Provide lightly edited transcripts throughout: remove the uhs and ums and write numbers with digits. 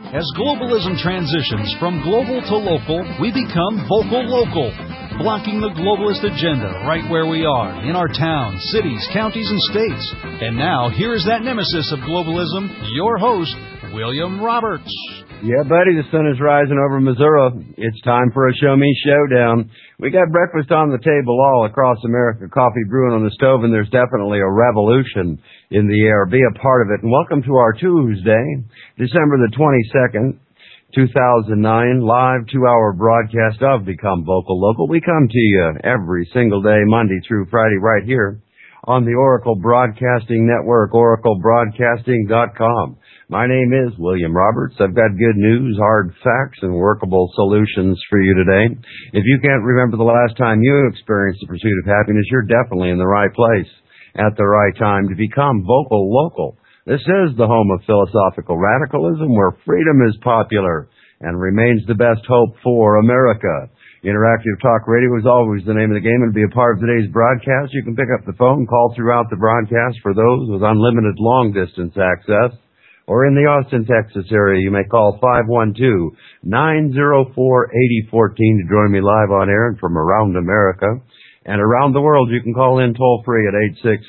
As globalism transitions from global to local, we become vocal local, blocking the globalist agenda right where we are, in our towns, cities, counties, and states. And now, here is that nemesis of globalism, your host, William Roberts. Yeah, buddy, the sun is rising over Missouri. It's time for a Show Me Showdown. We got breakfast on the table all across America, coffee brewing on the stove, and there's definitely a revolution in the air. Be a part of it. And welcome to our Tuesday, December the 22nd, 2009, live 2-hour broadcast of Become Vocal Local. We come to you every single day, Monday through Friday, right here on the Oracle Broadcasting Network, oraclebroadcasting.com. My name is William Roberts. I've got good news, hard facts, and workable solutions for you today. If you can't remember the last time you experienced the pursuit of happiness, you're definitely in the right place at the right time to become vocal local. This is the home of philosophical radicalism, where freedom is popular and remains the best hope for America. Interactive Talk Radio is always the name of the game, and to be a part of today's broadcast, you can pick up the phone, call throughout the broadcast for those with unlimited long-distance access. Or in the Austin, Texas area, you may call 512-904-8014 to join me live on air and from around America. And around the world, you can call in toll-free at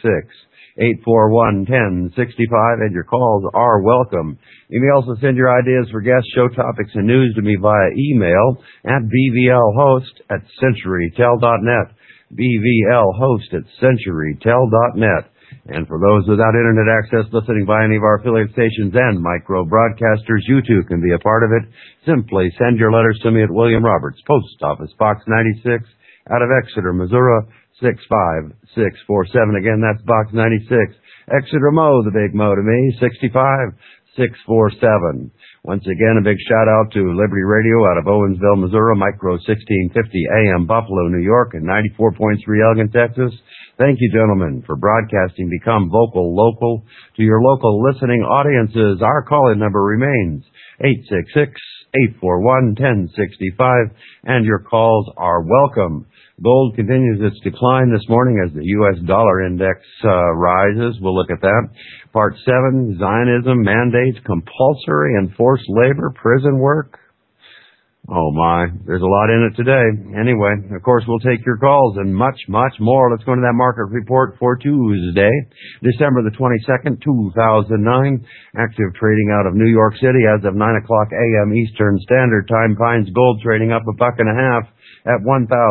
866-841-1065, and your calls are welcome. You may also send your ideas for guests, show topics, and news to me via email at bvlhost@centurytel.net, bvlhost@centurytel.net. And for those without internet access listening by any of our affiliate stations and micro broadcasters, you too can be a part of it. Simply send your letters to me at William Roberts, Post Office Box 96, out of Exeter, Missouri, 65647. Again, that's Box 96. Exeter Mo, the big Mo to me, 65647. Once again, a big shout out to Liberty Radio out of Owensville, Missouri, Micro 1650 AM, Buffalo, New York, and 94.3 Elgin, Texas. Thank you, gentlemen, for broadcasting Become Vocal Local to your local listening audiences. Our call-in number remains 866-841-1065, and your calls are welcome. Gold continues its decline this morning as the U.S. dollar index rises. We'll look at that. Part 7, Zionism mandates compulsory and forced labor, prison work. Oh, my. There's a lot in it today. Anyway, of course, we'll take your calls and much, much more. Let's go to that market report for Tuesday, December the 22nd, 2009. Active trading out of New York City as of 9 o'clock a.m. Eastern Standard Time finds gold trading up $1.50 at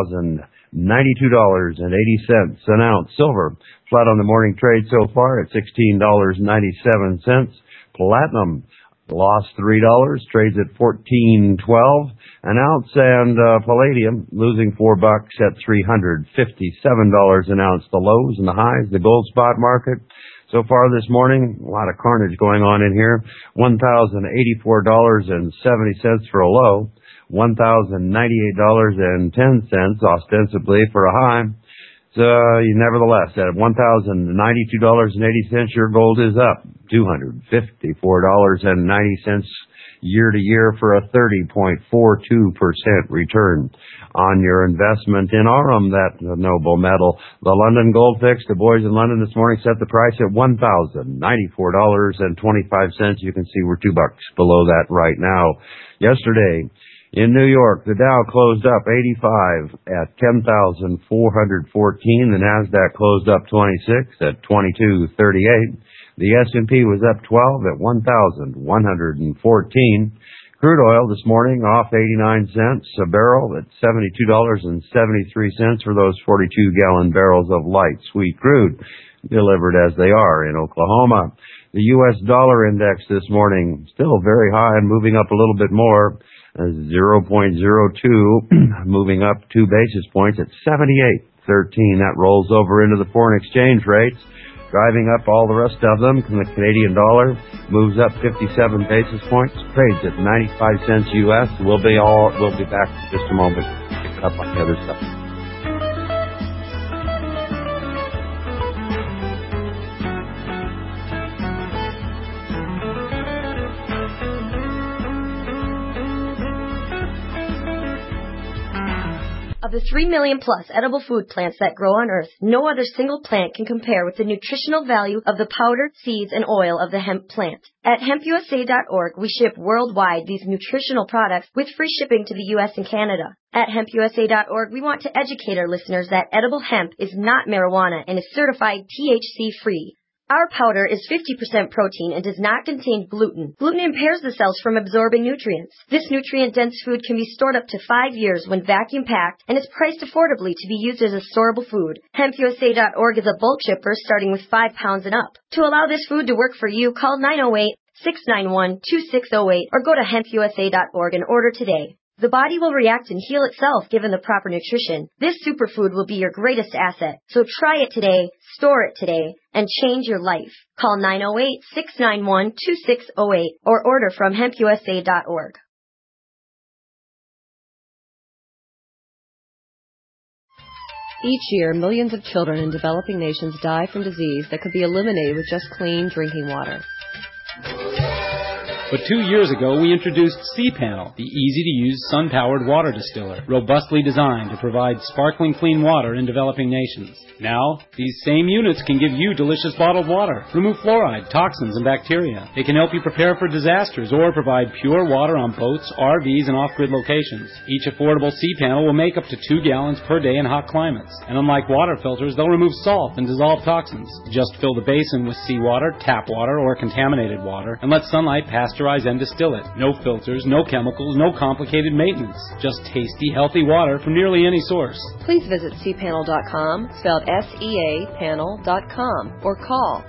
$1,092.80 an ounce. Silver flat on the morning trade so far at $16.97. Platinum lost $3, trades at $14.12 an ounce, and palladium losing $4 at $357 an ounce. The lows and the highs, the gold spot market so far this morning, a lot of carnage going on in here. $1,084.70 for a low, $1,098.10 ostensibly for a high. So, nevertheless, at $1,092.80, your gold is up $254.90 year to year for a 30.42% return on your investment in Aurum, that noble metal. The London Gold Fix, the boys in London this morning set the price at $1,094.25. You can see we're $2 below that right now. Yesterday, in New York, the Dow closed up 85 at 10,414. The Nasdaq closed up 26 at 2238. The S&P was up 12 at 1,114. Crude oil this morning off 89 cents a barrel at $72.73 for those 42-gallon barrels of light sweet crude delivered as they are in Oklahoma. The U.S. dollar index this morning still very high and moving up a little bit more. 0.02, moving up 2 basis points at 78.13. That rolls over into the foreign exchange rates, driving up all the rest of them. The Canadian dollar moves up 57 basis points, trades at 95 cents U.S. We'll be back in just a moment to pick up on the other stuff. Of the 3 million plus edible food plants that grow on Earth, no other single plant can compare with the nutritional value of the powder, seeds, and oil of the hemp plant. At hempusa.org, we ship worldwide these nutritional products with free shipping to the U.S. and Canada. At hempusa.org, we want to educate our listeners that edible hemp is not marijuana and is certified THC-free. Our powder is 50% protein and does not contain gluten. Gluten impairs the cells from absorbing nutrients. This nutrient-dense food can be stored up to 5 years when vacuum-packed and is priced affordably to be used as a storable food. HempUSA.org is a bulk shipper starting with 5 pounds and up. To allow this food to work for you, call 908-691-2608 or go to hempusa.org and order today. The body will react and heal itself given the proper nutrition. This superfood will be your greatest asset. So try it today, store it today, and change your life. Call 908-691-2608 or order from hempusa.org. Each year, millions of children in developing nations die from disease that could be eliminated with just clean drinking water. But 2 years ago, we introduced C-Panel, the easy-to-use sun-powered water distiller, robustly designed to provide sparkling clean water in developing nations. Now, these same units can give you delicious bottled water, remove fluoride, toxins, and bacteria. It can help you prepare for disasters or provide pure water on boats, RVs, and off-grid locations. Each affordable C-Panel will make up to 2 gallons per day in hot climates. And unlike water filters, they'll remove salt and dissolve toxins. Just fill the basin with seawater, tap water, or contaminated water, and let sunlight pasteurize and distill it. No filters, no chemicals, no complicated maintenance. Just tasty, healthy water from nearly any source. Please visit cpanel.com, spelled SEA panel.com, or call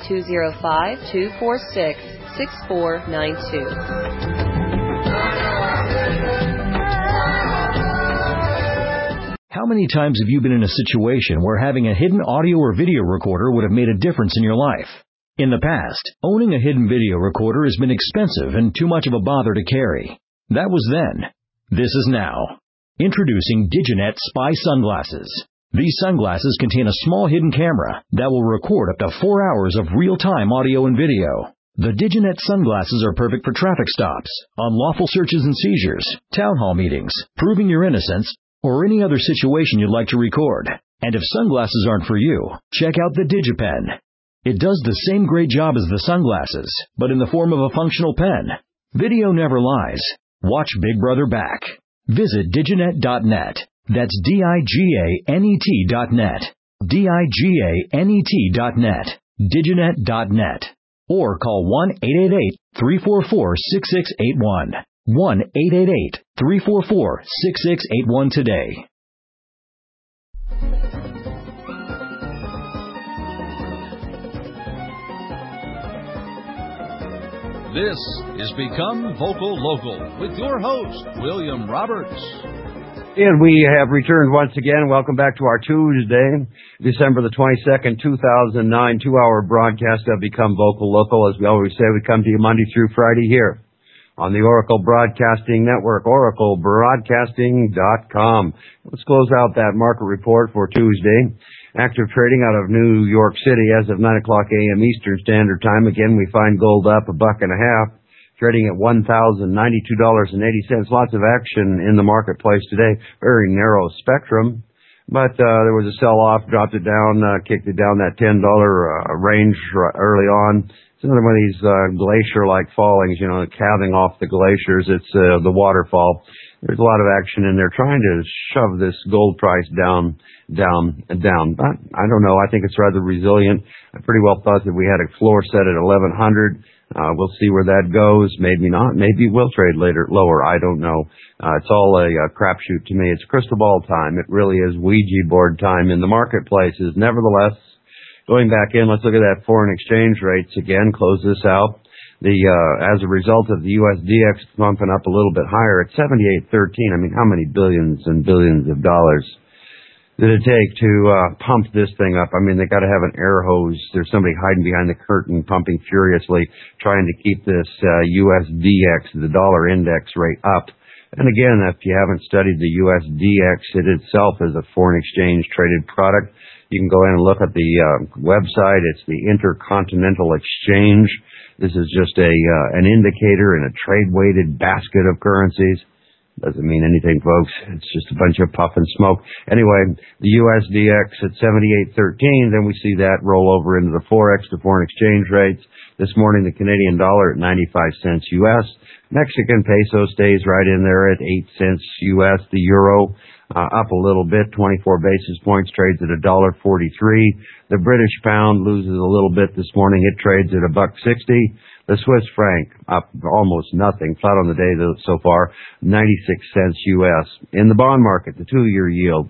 205-246-6492. How many times have you been in a situation where having a hidden audio or video recorder would have made a difference in your life? In the past, owning a hidden video recorder has been expensive and too much of a bother to carry. That was then. This is now. Introducing Diginet Spy Sunglasses. These sunglasses contain a small hidden camera that will record up to 4 hours of real-time audio and video. The Diginet sunglasses are perfect for traffic stops, unlawful searches and seizures, town hall meetings, proving your innocence, or any other situation you'd like to record. And if sunglasses aren't for you, check out the DigiPen. It does the same great job as the sunglasses, but in the form of a functional pen. Video never lies. Watch Big Brother back. Visit diginet.net. That's DIGANET.net. DIGANET.net. Diginet.net. Or call 1-888-344-6681. 1-888-344-6681 today. This is Become Vocal Local with your host, William Roberts. And we have returned once again. Welcome back to our Tuesday, December the 22nd, 2009, 2-hour broadcast of Become Vocal Local. As we always say, we come to you Monday through Friday here on the Oracle Broadcasting Network, oraclebroadcasting.com. Let's close out that market report for Tuesday. Active trading out of New York City as of 9 o'clock a.m. Eastern Standard Time. Again, we find gold up $1.50, trading at $1,092.80. Lots of action in the marketplace today. Very narrow spectrum. But there was a sell-off, dropped it down, kicked it down that $10 range early on. It's another one of these glacier-like fallings, calving off the glaciers. It's the waterfall. There's a lot of action in there trying to shove this gold price down. But I don't know. I think it's rather resilient. I pretty well thought that we had a floor set at 1,100. We'll see where that goes. Maybe not. Maybe we'll trade later lower. I don't know. It's all a crapshoot to me. It's crystal ball time. It really is Ouija board time in the marketplaces. Nevertheless, going back in, let's look at that foreign exchange rates again. Close this out. As a result of the USDX bumping up a little bit higher at 78.13. I mean, how many billions and billions of dollars did it take to pump this thing up? I mean, they got to have an air hose. There's somebody hiding behind the curtain, pumping furiously, trying to keep this USDX, the dollar index rate up. And again, if you haven't studied the USDX, it itself is a foreign exchange traded product. You can go in and look at the website. It's the Intercontinental Exchange. This is just an indicator in a trade-weighted basket of currencies. Doesn't mean anything, folks. It's just a bunch of puff and smoke. Anyway, the USDX at 78.13, then we see that roll over into the Forex, the foreign exchange rates. This morning, the Canadian dollar at 95 cents US. Mexican peso stays right in there at 8 cents US. The euro up a little bit, 24 basis points, trades at $1.43. The British pound loses a little bit this morning. It trades at $1.60. The Swiss franc up almost nothing, flat on the day so far, 96 cents US. In the bond market, the 2-year yield,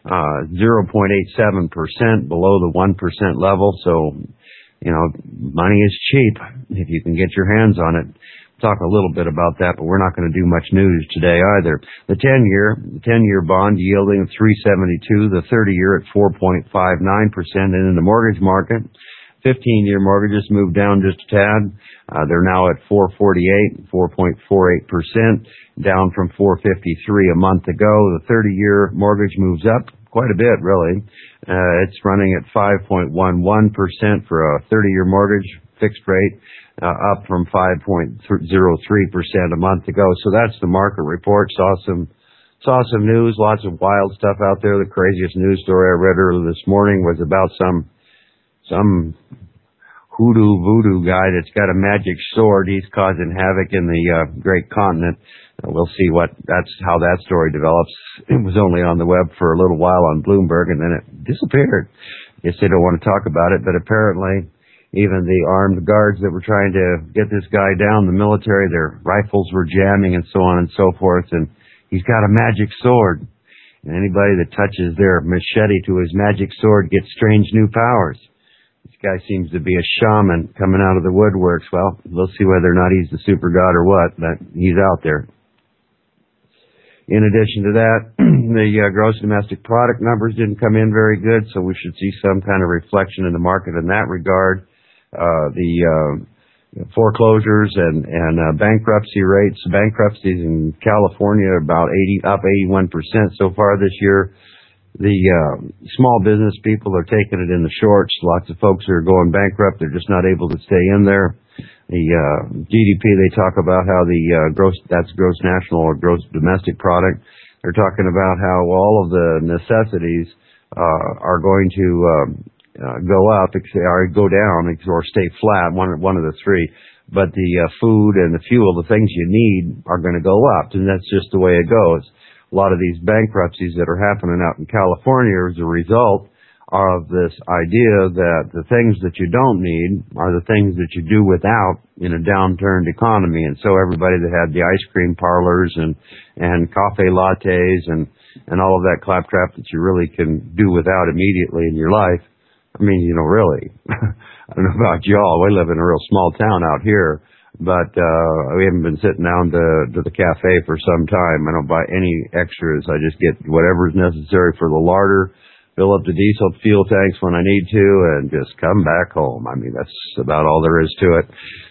0.87% below the 1% level. So, money is cheap if you can get your hands on it. Talk a little bit about that, but we're not going to do much news today either. The 10-year bond yielding 3.72, the 30-year at 4.59%, and in the mortgage market, 15-year mortgages moved down just a tad. They're now at 4.48, 4.48%, down from 4.53 a month ago. The 30-year mortgage moves up quite a bit, really. It's running at 5.11% for a 30-year mortgage, fixed rate, up from 5.03% a month ago. So that's the market report. Saw some news, lots of wild stuff out there. The craziest news story I read earlier this morning was about some hoodoo voodoo guy that's got a magic sword. He's causing havoc in the great continent. We'll see that's how that story develops. It was only on the web for a little while on Bloomberg, and then it disappeared. Guess they don't want to talk about it, but apparently even the armed guards that were trying to get this guy down, the military, their rifles were jamming and so on and so forth, and he's got a magic sword. And anybody that touches their machete to his magic sword gets strange new powers. This guy seems to be a shaman coming out of the woodworks. Well, we'll see whether or not he's the super god or what, but he's out there. In addition to that, the gross domestic product numbers didn't come in very good, so we should see some kind of reflection in the market in that regard. The foreclosures and bankruptcy rates. Bankruptcies in California are about 81% so far this year. The small business people are taking it in the shorts. Lots of folks are going bankrupt. They're just not able to stay in there. The GDP, they talk about how that's gross national or gross domestic product. They're talking about how all of the necessities are going to go up or go down or stay flat, one of the three. But the food and the fuel, the things you need, are going to go up, and that's just the way it goes. A lot of these bankruptcies that are happening out in California as a result of this idea that the things that you don't need are the things that you do without in a downturned economy. And so everybody that had the ice cream parlors and cafe lattes and all of that claptrap that you really can do without immediately in your life. I mean, really, I don't know about y'all. We live in a real small town out here, but we haven't been sitting down to the cafe for some time. I don't buy any extras. I just get whatever is necessary for the larder, fill up the diesel fuel tanks when I need to, and just come back home. I mean, that's about all there is to it.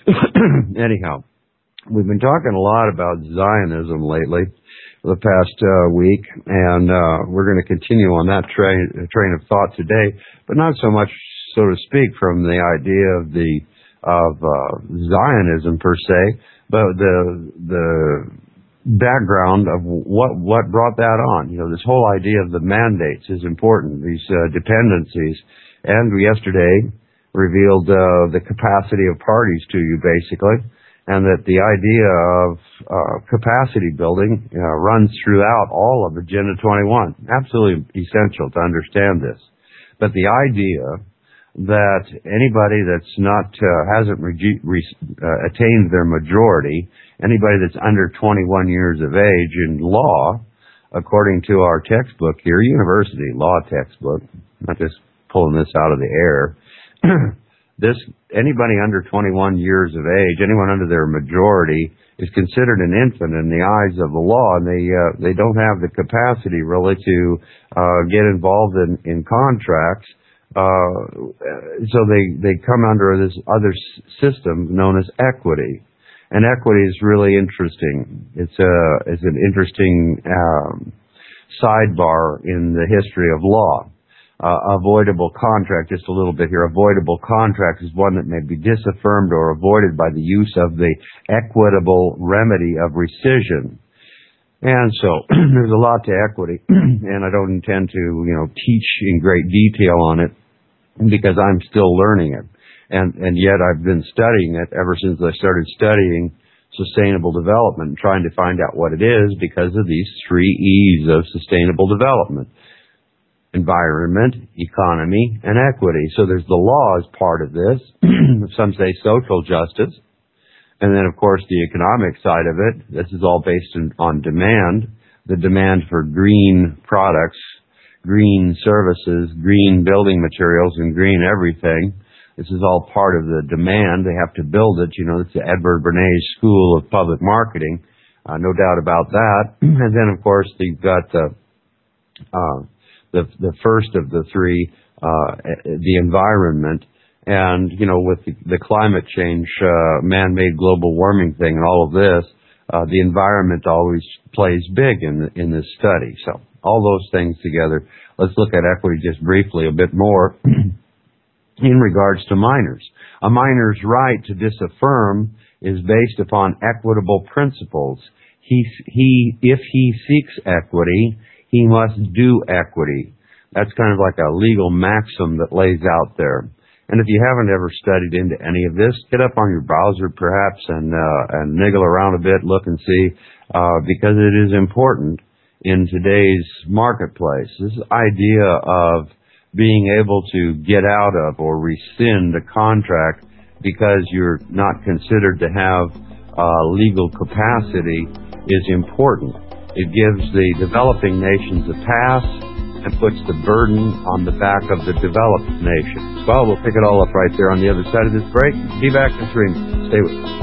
Anyhow, we've been talking a lot about Zionism lately, the past week, and we're going to continue on that train of thought today, but not so much, so to speak, from the idea of Zionism per se, but the background of what brought that on. This whole idea of the mandates is important, these dependencies, and we yesterday revealed the capacity of parties to you, basically, and that the idea of capacity building runs throughout all of Agenda 21. Absolutely essential to understand this. But the idea that anybody that's not hasn't attained their majority, anybody that's under 21 years of age in law, according to our textbook here, university law textbook, not just pulling this out of the air, anybody under 21 years of age, anyone under their majority, is considered an infant in the eyes of the law, and they don't have the capacity really to get involved in contracts. So they come under this other system known as equity, and equity is really interesting. It's an interesting sidebar in the history of law. Avoidable contract, just a little bit here. Avoidable contract is one that may be disaffirmed or avoided by the use of the equitable remedy of rescission. And so there's a lot to equity, and I don't intend to, teach in great detail on it because I'm still learning it. And yet I've been studying it ever since I started studying sustainable development and trying to find out what it is because of these 3 E's of sustainable development: environment, economy, and equity. So there's the law as part of this. Some say social justice. And then, of course, the economic side of it. This is all based on demand, the demand for green products, green services, green building materials, and green everything. This is all part of the demand. They have to build it. It's the Edward Bernays School of Public Marketing. No doubt about that. And then, of course, you've got the first of the 3, the environment. And, with the climate change, man-made global warming thing and all of this, the environment always plays big in this study. So all those things together. Let's look at equity just briefly a bit more in regards to minors. A minor's right to disaffirm is based upon equitable principles. If he seeks equity, he must do equity. That's kind of like a legal maxim that lays out there. And if you haven't ever studied into any of this, get up on your browser perhaps and niggle around a bit, look and see, because it is important in today's marketplace. This idea of being able to get out of or rescind a contract because you're not considered to have legal capacity is important. It gives the developing nations a pass and puts the burden on the back of the developed nations. Well, we'll pick it all up right there on the other side of this break. Be back in 3 minutes. Stay with us.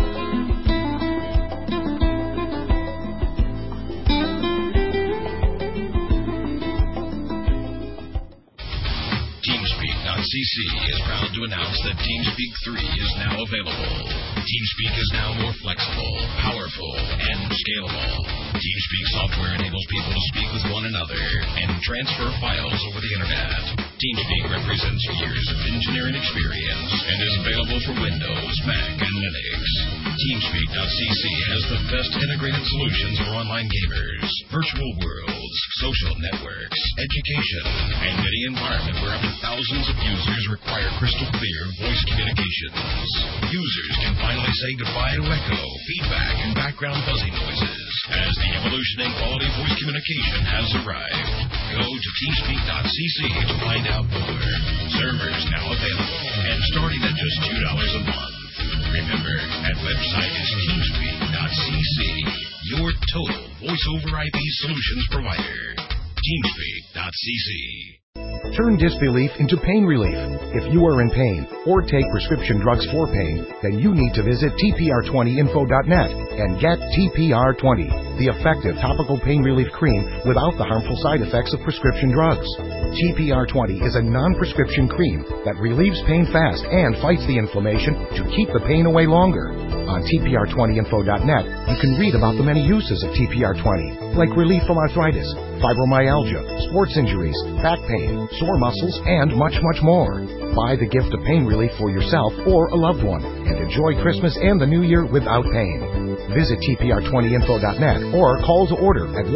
TeamSpeak.cc is proud to announce that TeamSpeak 3 is now available. TeamSpeak is now more flexible, powerful, and scalable. TeamSpeak software enables people to speak with one another and transfer files over the internet. TeamSpeak represents years of engineering experience and is available for Windows, Mac, and Linux. TeamSpeak.cc has the best integrated solutions for online gamers, virtual worlds, social networks, education, and any environment where up to thousands of users require crystal clear voice communications. Users can finally say goodbye to echo, feedback, and background buzzing noises as the evolution in quality voice communication has arrived. Go to teamspeak.cc to find out more. Servers now available and starting at just $2 a month. Remember, that website is teamspeak.cc, your total voice-over IP solutions provider. Teamspeak.cc. Turn disbelief into pain relief. If you are in pain or take prescription drugs for pain, then you need to visit tpr20info.net and get TPR20, the effective topical pain relief cream without the harmful side effects of prescription drugs. TPR20 is a non-prescription cream that relieves pain fast and fights the inflammation to keep the pain away longer. On tpr20info.net, you can read about the many uses of TPR20, like relief from arthritis, fibromyalgia, sports injuries, back pain, sore muscles, and much, much more. Buy the gift of pain relief for yourself or a loved one and enjoy Christmas and the New Year without pain. Visit tpr20info.net or call to order at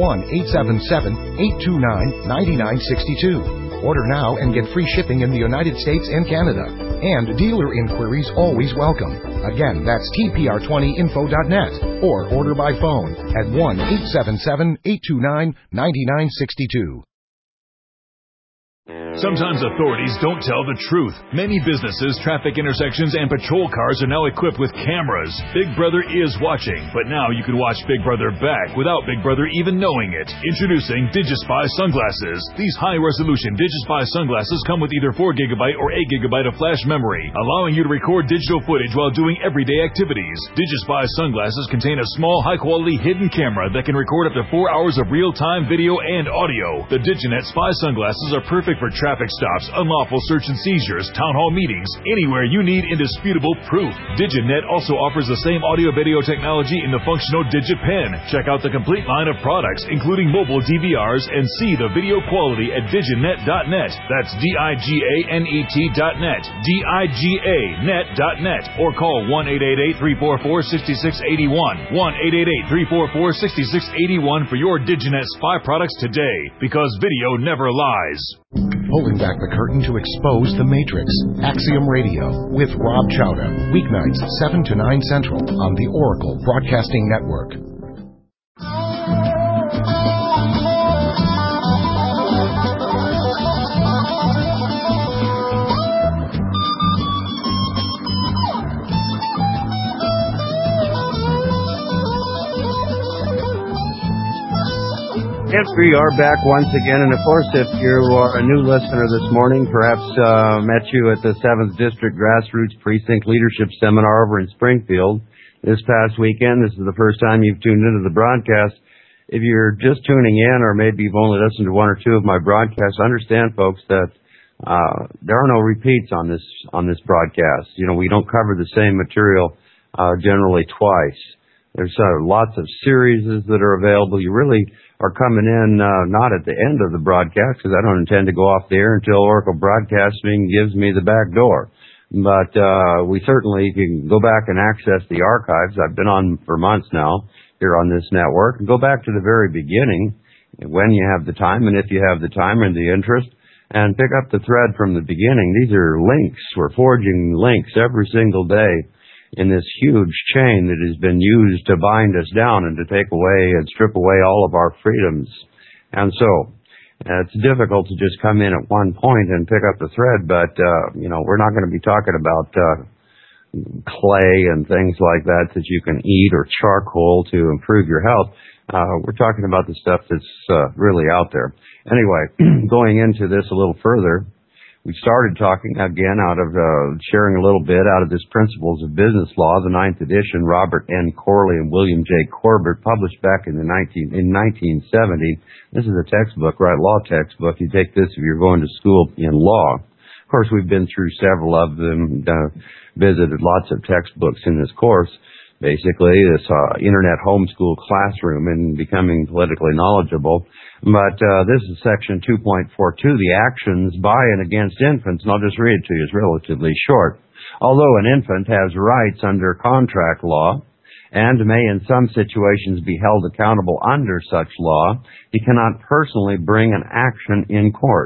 1-877-829-9962. Order now and get free shipping in the United States and Canada. And dealer inquiries always welcome. Again, that's tpr20info.net or order by phone at 1-877-829-9962. Sometimes authorities don't tell the truth. Many businesses, traffic intersections, and patrol cars are now equipped with cameras. Big Brother is watching, but now you can watch Big Brother back without Big Brother even knowing it. Introducing DigiSpy sunglasses. These high-resolution DigiSpy sunglasses come with either 4GB or 8GB of flash memory, allowing you to record digital footage while doing everyday activities. DigiSpy sunglasses contain a small, high-quality hidden camera that can record up to 4 hours of real-time video and audio. The DigiNet Spy sunglasses are perfect Perfect for traffic stops, unlawful search and seizures, town hall meetings, anywhere you need indisputable proof. DigiNet also offers the same audio-video technology in the functional DigiPen. Check out the complete line of products, including mobile DVRs, and see the video quality at diginet.net. That's DIGANET.net. DIGANet.net. Or call 1-888-344-6681. 1-888-344-6681 for your DigiNet spy products today, because video never lies. Pulling back the curtain to expose the Matrix. Axiom Radio with Rob Chowda. Weeknights 7 to 9 Central on the Oracle Broadcasting Network. Yes, we are back once again, and of course, if you are a new listener this morning, perhaps met you at the 7th District Grassroots Precinct Leadership Seminar over in Springfield this past weekend. This is the first time you've tuned into the broadcast. If you're just tuning in, or maybe you've only listened to one or two of my broadcasts, understand, folks, that there are no repeats on this broadcast. You know, we don't cover the same material generally twice. There's lots of series that are available. You really are coming in not at the end of the broadcast, because I don't intend to go off the air until Oracle Broadcasting gives me the back door. But we certainly can go back and access the archives. I've been on for months now here on this network. And go back to the very beginning when you have the time, and if you have the time and the interest, and pick up the thread from the beginning. These are links. We're forging links every single day in this huge chain that has been used to bind us down and to take away and strip away all of our freedoms. And so, it's difficult to just come in at one point and pick up the thread, but, we're not going to be talking about clay and things like that you can eat, or charcoal to improve your health. We're talking about the stuff that's really out there. Anyway, going into this a little further, we started talking again out of sharing a little bit out of this Principles of Business Law, the 9th edition, Robert N. Corley and William J. Corbett, published back in 1970. This is a textbook, right? Law textbook. You take this if you're going to school in law. Of course, we've been through several of them, visited lots of textbooks in this course. Basically, this internet homeschool classroom and becoming politically knowledgeable. But this is section 2.42, the actions by and against infants, and I'll just read it to you. It's relatively short. Although an infant has rights under contract law and may in some situations be held accountable under such law, he cannot personally bring an action in court.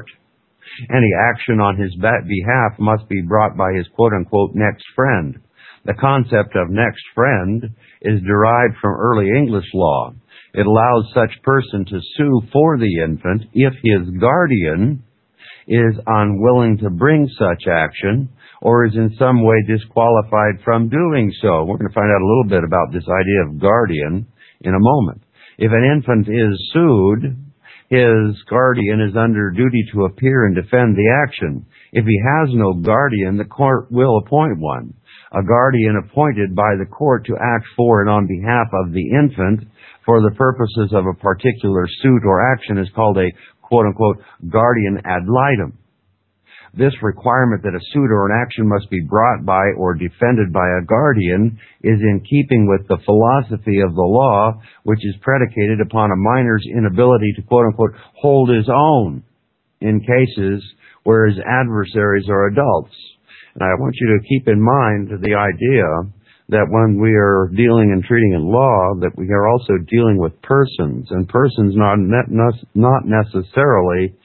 Any action on his behalf must be brought by his quote-unquote next friend. The concept of next friend is derived from early English law. It allows such person to sue for the infant if his guardian is unwilling to bring such action or is in some way disqualified from doing so. We're going to find out a little bit about this idea of guardian in a moment. If an infant is sued, his guardian is under duty to appear and defend the action. If he has no guardian, the court will appoint one. A guardian appointed by the court to act for and on behalf of the infant for the purposes of a particular suit or action is called a quote-unquote guardian ad litem. This requirement that a suit or an action must be brought by or defended by a guardian is in keeping with the philosophy of the law, which is predicated upon a minor's inability to quote-unquote hold his own in cases where his adversaries are adults. And I want you to keep in mind the idea that when we are dealing and treating in law, that we are also dealing with persons, and persons not necessarily,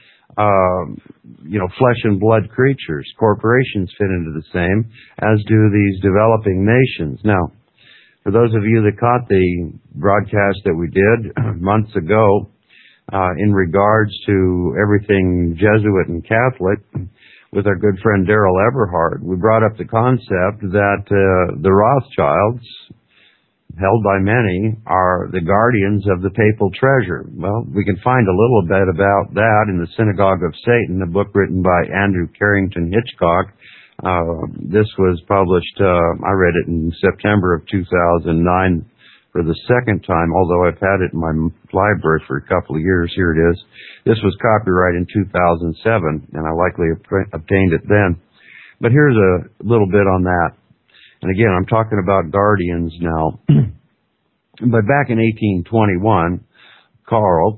flesh and blood creatures. Corporations fit into the same, as do these developing nations. Now, for those of you that caught the broadcast that we did months ago, in regards to everything Jesuit and Catholic, with our good friend Daryl Eberhard, we brought up the concept that the Rothschilds, held by many, are the guardians of the papal treasure. Well, we can find a little bit about that in The Synagogue of Satan, a book written by Andrew Carrington Hitchcock. This was published, I read it in September of 2009, for the second time, although I've had it in my library for a couple of years. Here it is. This was copyrighted in 2007, and I likely obtained it then. But here's a little bit on that. And again, I'm talking about guardians now. But back in 1821, Karl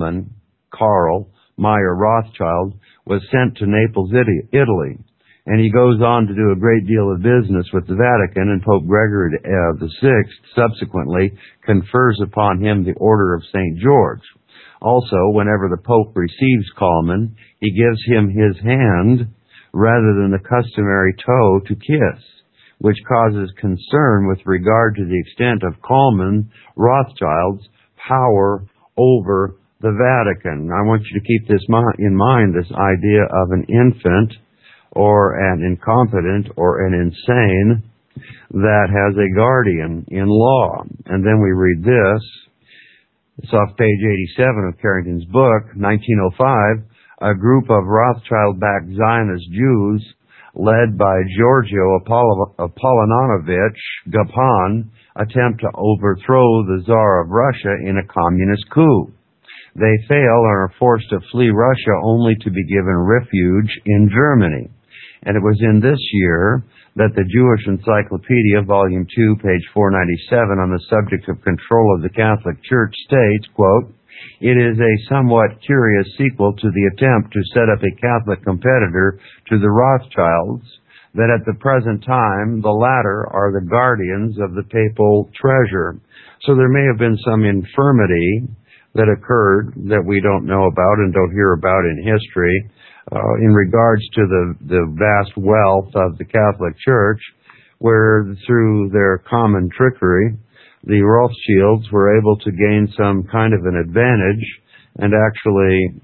Mayer Rothschild was sent to Naples, Italy. And he goes on to do a great deal of business with the Vatican, and Pope Gregory VI subsequently confers upon him the Order of St. George. Also, whenever the Pope receives Kallman, he gives him his hand rather than the customary toe to kiss, which causes concern with regard to the extent of Kallman Rothschild's power over the Vatican. I want you to keep this in mind, this idea of an infant or an incompetent or an insane that has a guardian in law. And then we read this. It's off page 87 of Carrington's book, 1905. A group of Rothschild-backed Zionist Jews led by Giorgio Apollinarovich Gapon attempt to overthrow the Tsar of Russia in a communist coup. They fail and are forced to flee Russia only to be given refuge in Germany. And it was in this year that the Jewish Encyclopedia, Volume 2, page 497, on the subject of control of the Catholic Church states, quote, "It is a somewhat curious sequel to the attempt to set up a Catholic competitor to the Rothschilds, that at the present time the latter are the guardians of the papal treasure." So there may have been some infirmity that occurred that we don't know about and don't hear about in history in regards to the vast wealth of the Catholic Church, where through their common trickery, the Rothschilds were able to gain some kind of an advantage and actually,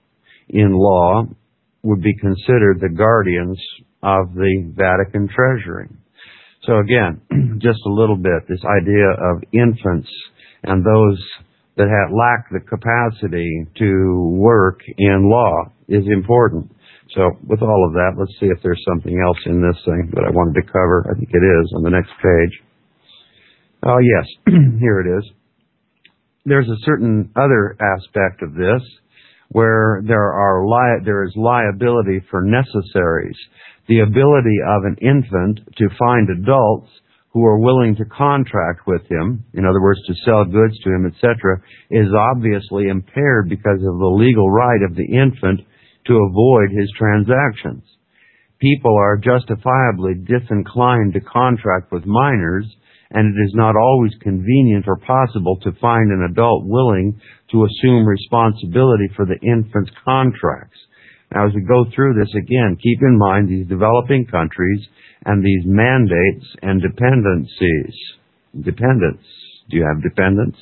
in law, would be considered the guardians of the Vatican treasury. So again, just a little bit, this idea of infants and those that lack the capacity to work in law is important. So with all of that, let's see if there's something else in this thing that I wanted to cover. I think it is on the next page. Oh, yes, here it is. There's a certain other aspect of this where there is liability for necessaries. The ability of an infant to find adults who are willing to contract with him, in other words, to sell goods to him, etc., is obviously impaired because of the legal right of the infant to avoid his transactions. People are justifiably disinclined to contract with minors, and it is not always convenient or possible to find an adult willing to assume responsibility for the infant's contracts. Now, as we go through this again, keep in mind these developing countries and these mandates and dependencies. Dependents. Do you have dependents?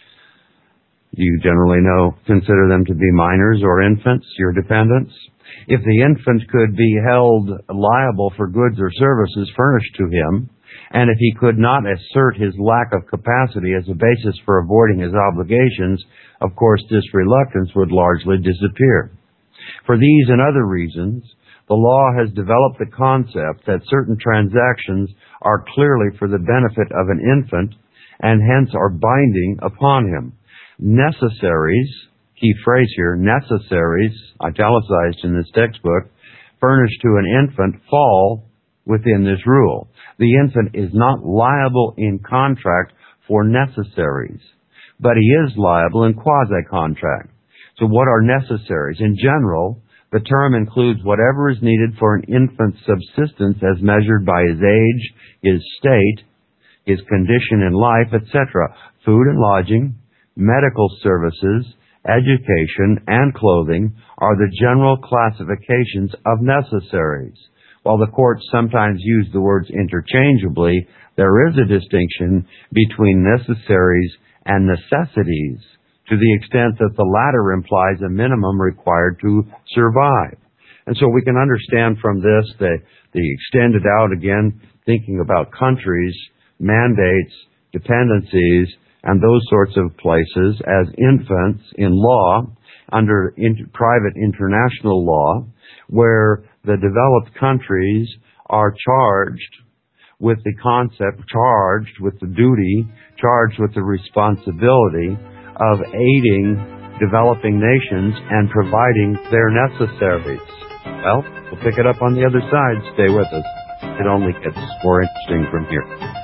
You generally consider them to be minors or infants, your dependents. If the infant could be held liable for goods or services furnished to him, and if he could not assert his lack of capacity as a basis for avoiding his obligations, of course this reluctance would largely disappear. For these and other reasons, the law has developed the concept that certain transactions are clearly for the benefit of an infant and hence are binding upon him. Necessaries, key phrase here, necessaries, italicized in this textbook, furnished to an infant fall within this rule. The infant is not liable in contract for necessaries, but he is liable in quasi-contract. So what are necessaries? In general, the term includes whatever is needed for an infant's subsistence as measured by his age, his state, his condition in life, etc. Food and lodging, medical services, education, and clothing are the general classifications of necessaries. While the courts sometimes use the words interchangeably, there is a distinction between necessaries and necessities, to the extent that the latter implies a minimum required to survive. And so we can understand from this the extended out again, thinking about countries, mandates, dependencies, and those sorts of places as infants in law under private international law, where the developed countries are charged with the concept, charged with the duty, charged with the responsibility of aiding developing nations and providing their necessaries. Well, we'll pick it up on the other side. Stay with us. It only gets more interesting from here.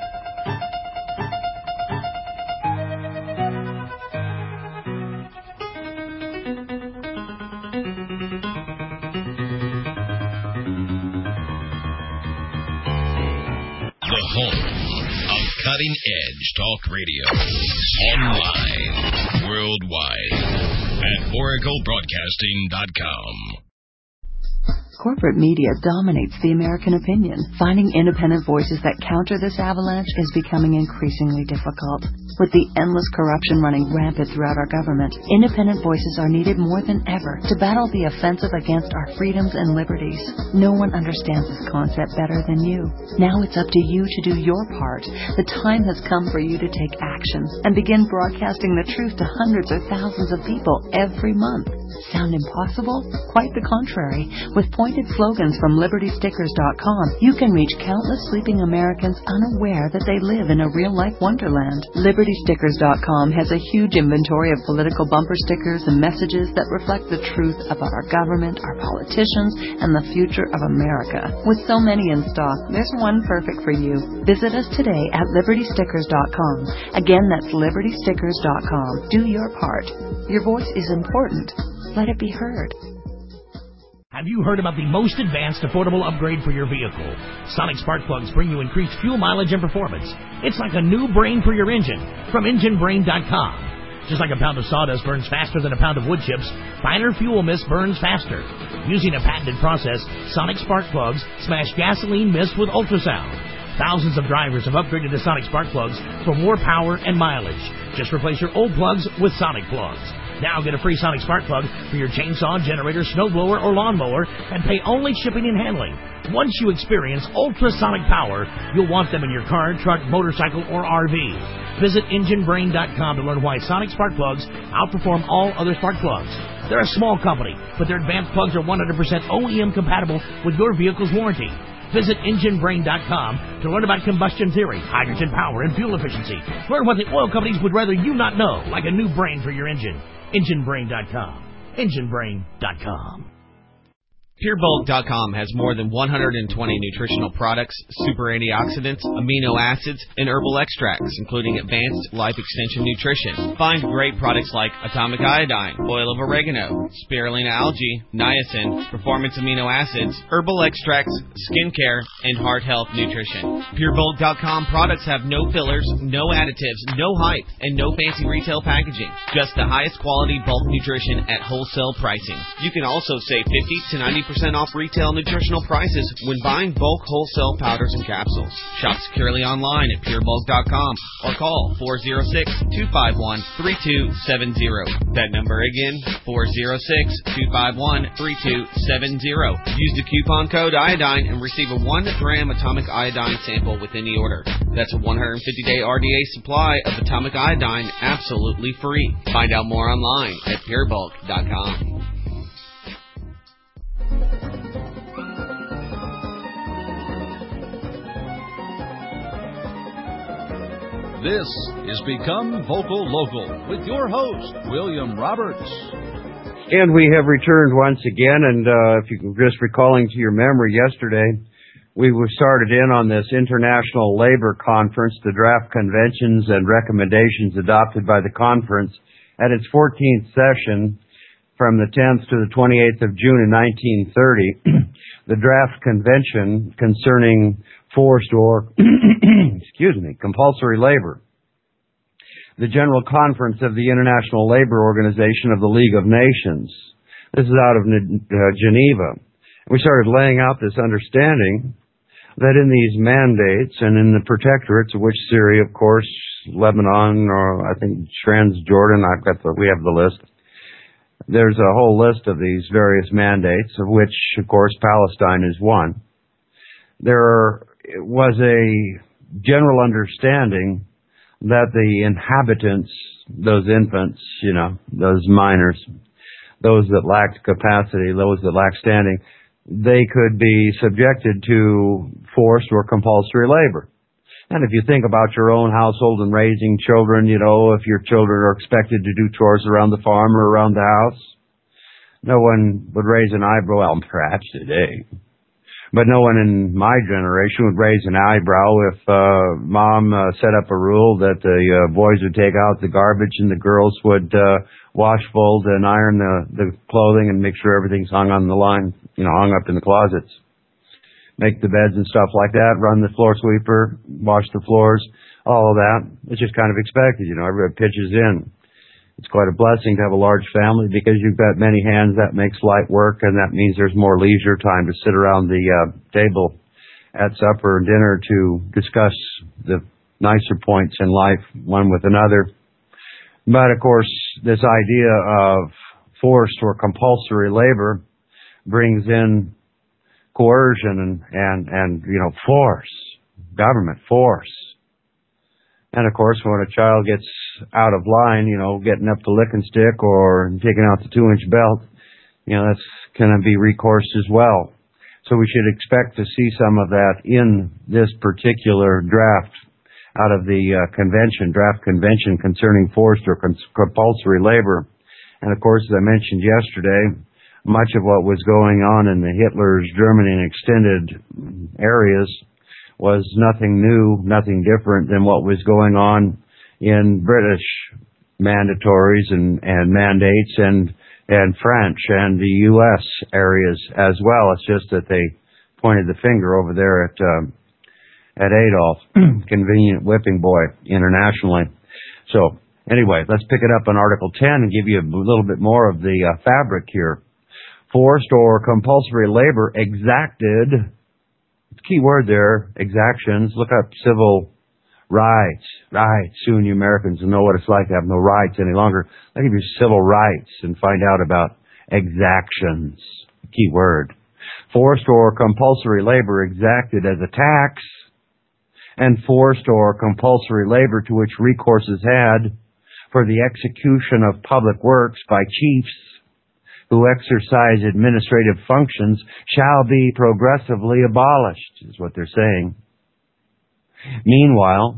The home of cutting-edge talk radio. Online, worldwide, at oraclebroadcasting.com. Corporate media dominates the American opinion. Finding independent voices that counter this avalanche is becoming increasingly difficult. With the endless corruption running rampant throughout our government, independent voices are needed more than ever to battle the offensive against our freedoms and liberties. No one understands this concept better than you. Now it's up to you to do your part. The time has come for you to take action and begin broadcasting the truth to hundreds or thousands of people every month. Sound impossible? Quite the contrary. With pointed slogans from LibertyStickers.com, you can reach countless sleeping Americans unaware that they live in a real-life wonderland. LibertyStickers.com has a huge inventory of political bumper stickers and messages that reflect the truth about our government, our politicians, and the future of America. With so many in stock, there's one perfect for you. Visit us today at LibertyStickers.com. Again, that's LibertyStickers.com. Do your part. Your voice is important. Let it be heard. Have you heard about the most advanced affordable upgrade for your vehicle? Sonic Spark Plugs bring you increased fuel mileage and performance. It's like a new brain for your engine from EngineBrain.com. Just like a pound of sawdust burns faster than a pound of wood chips, finer fuel mist burns faster. Using a patented process, Sonic Spark Plugs smash gasoline mist with ultrasound. Thousands of drivers have upgraded to Sonic Spark Plugs for more power and mileage. Just replace your old plugs with Sonic Plugs. Now get a free Sonic Spark Plug for your chainsaw, generator, snowblower, or lawnmower, and pay only shipping and handling. Once you experience ultrasonic power, you'll want them in your car, truck, motorcycle, or RV. Visit EngineBrain.com to learn why Sonic Spark Plugs outperform all other spark plugs. They're a small company, but their advanced plugs are 100% OEM compatible with your vehicle's warranty. Visit EngineBrain.com to learn about combustion theory, hydrogen power, and fuel efficiency. Learn what the oil companies would rather you not know, like a new brain for your engine. EngineBrain.com. EngineBrain.com. PureBulk.com has more than 120 nutritional products, super antioxidants, amino acids, and herbal extracts, including advanced life extension nutrition. Find great products like atomic iodine, oil of oregano, spirulina algae, niacin, performance amino acids, herbal extracts, skincare, and heart health nutrition. PureBulk.com products have no fillers, no additives, no hype, and no fancy retail packaging. Just the highest quality bulk nutrition at wholesale pricing. You can also save 50 to 90% off retail nutritional prices when buying bulk wholesale powders and capsules. Shop securely online at purebulk.com or call 406-251-3270. That number again, 406-251-3270. Use the coupon code iodine and receive a 1-gram atomic iodine sample with any order. That's a 150-day RDA supply of atomic iodine absolutely free. Find out more online at purebulk.com. This is Become Vocal Local with your host, William Roberts. And we have returned once again, and if you can just recalling to your memory yesterday, we were started in on this International Labor Conference, the draft conventions and recommendations adopted by the conference at its 14th session from the 10th to the 28th of June in 1930. The draft convention concerning forced or, compulsory labor. The General Conference of the International Labor Organization of the League of Nations. This is out of Geneva. We started laying out this understanding that in these mandates and in the protectorates, of which Syria, of course, Lebanon, or I think Transjordan, we have the list. There's a whole list of these various mandates, of which, of course, Palestine is one. There was a general understanding that the inhabitants, those infants, those minors, those that lacked capacity, those that lacked standing, they could be subjected to forced or compulsory labor. And if you think about your own household and raising children, if your children are expected to do chores around the farm or around the house, no one would raise an eyebrow, well, perhaps today. But no one in my generation would raise an eyebrow if Mom set up a rule that the boys would take out the garbage and the girls would wash, fold, and iron the clothing and make sure everything's hung on the line, hung up in the closets. Make the beds and stuff like that, run the floor sweeper, wash the floors, all of that. It's just kind of expected, everybody pitches in. It's quite a blessing to have a large family because you've got many hands. That makes light work, and that means there's more leisure time to sit around the table at supper and dinner to discuss the nicer points in life, one with another. But, of course, this idea of forced or compulsory labor brings in coercion and force, government force. And, of course, when a child gets out of line, getting up the licking stick or taking out the 2-inch belt, that's going to be recourse as well. So we should expect to see some of that in this particular draft out of the draft convention concerning forced or compulsory labor. And, of course, as I mentioned yesterday, much of what was going on in the Hitler's Germany and extended areas was nothing new, nothing different than what was going on in British mandatories and mandates and French and the U.S. areas as well. It's just that they pointed the finger over there at Adolf, convenient whipping boy internationally. So anyway, let's pick it up on Article 10 and give you a little bit more of the fabric here. Forced or compulsory labor exacted. Key word there, exactions. Look up civil rights. Soon you Americans will know what it's like to have no rights any longer. I'll give you civil rights and find out about exactions. Key word. Forced or compulsory labor exacted as a tax, and forced or compulsory labor to which recourse is had for the execution of public works by chiefs who exercise administrative functions shall be progressively abolished, is what they're saying. Meanwhile,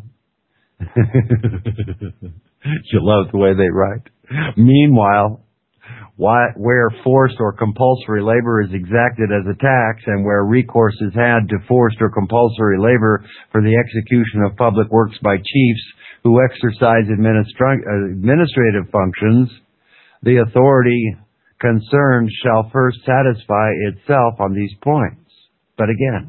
you love the way they write. Meanwhile, where forced or compulsory labor is exacted as a tax and where recourse is had to forced or compulsory labor for the execution of public works by chiefs who exercise administrative functions, the authority concerned shall first satisfy itself on these points. But again,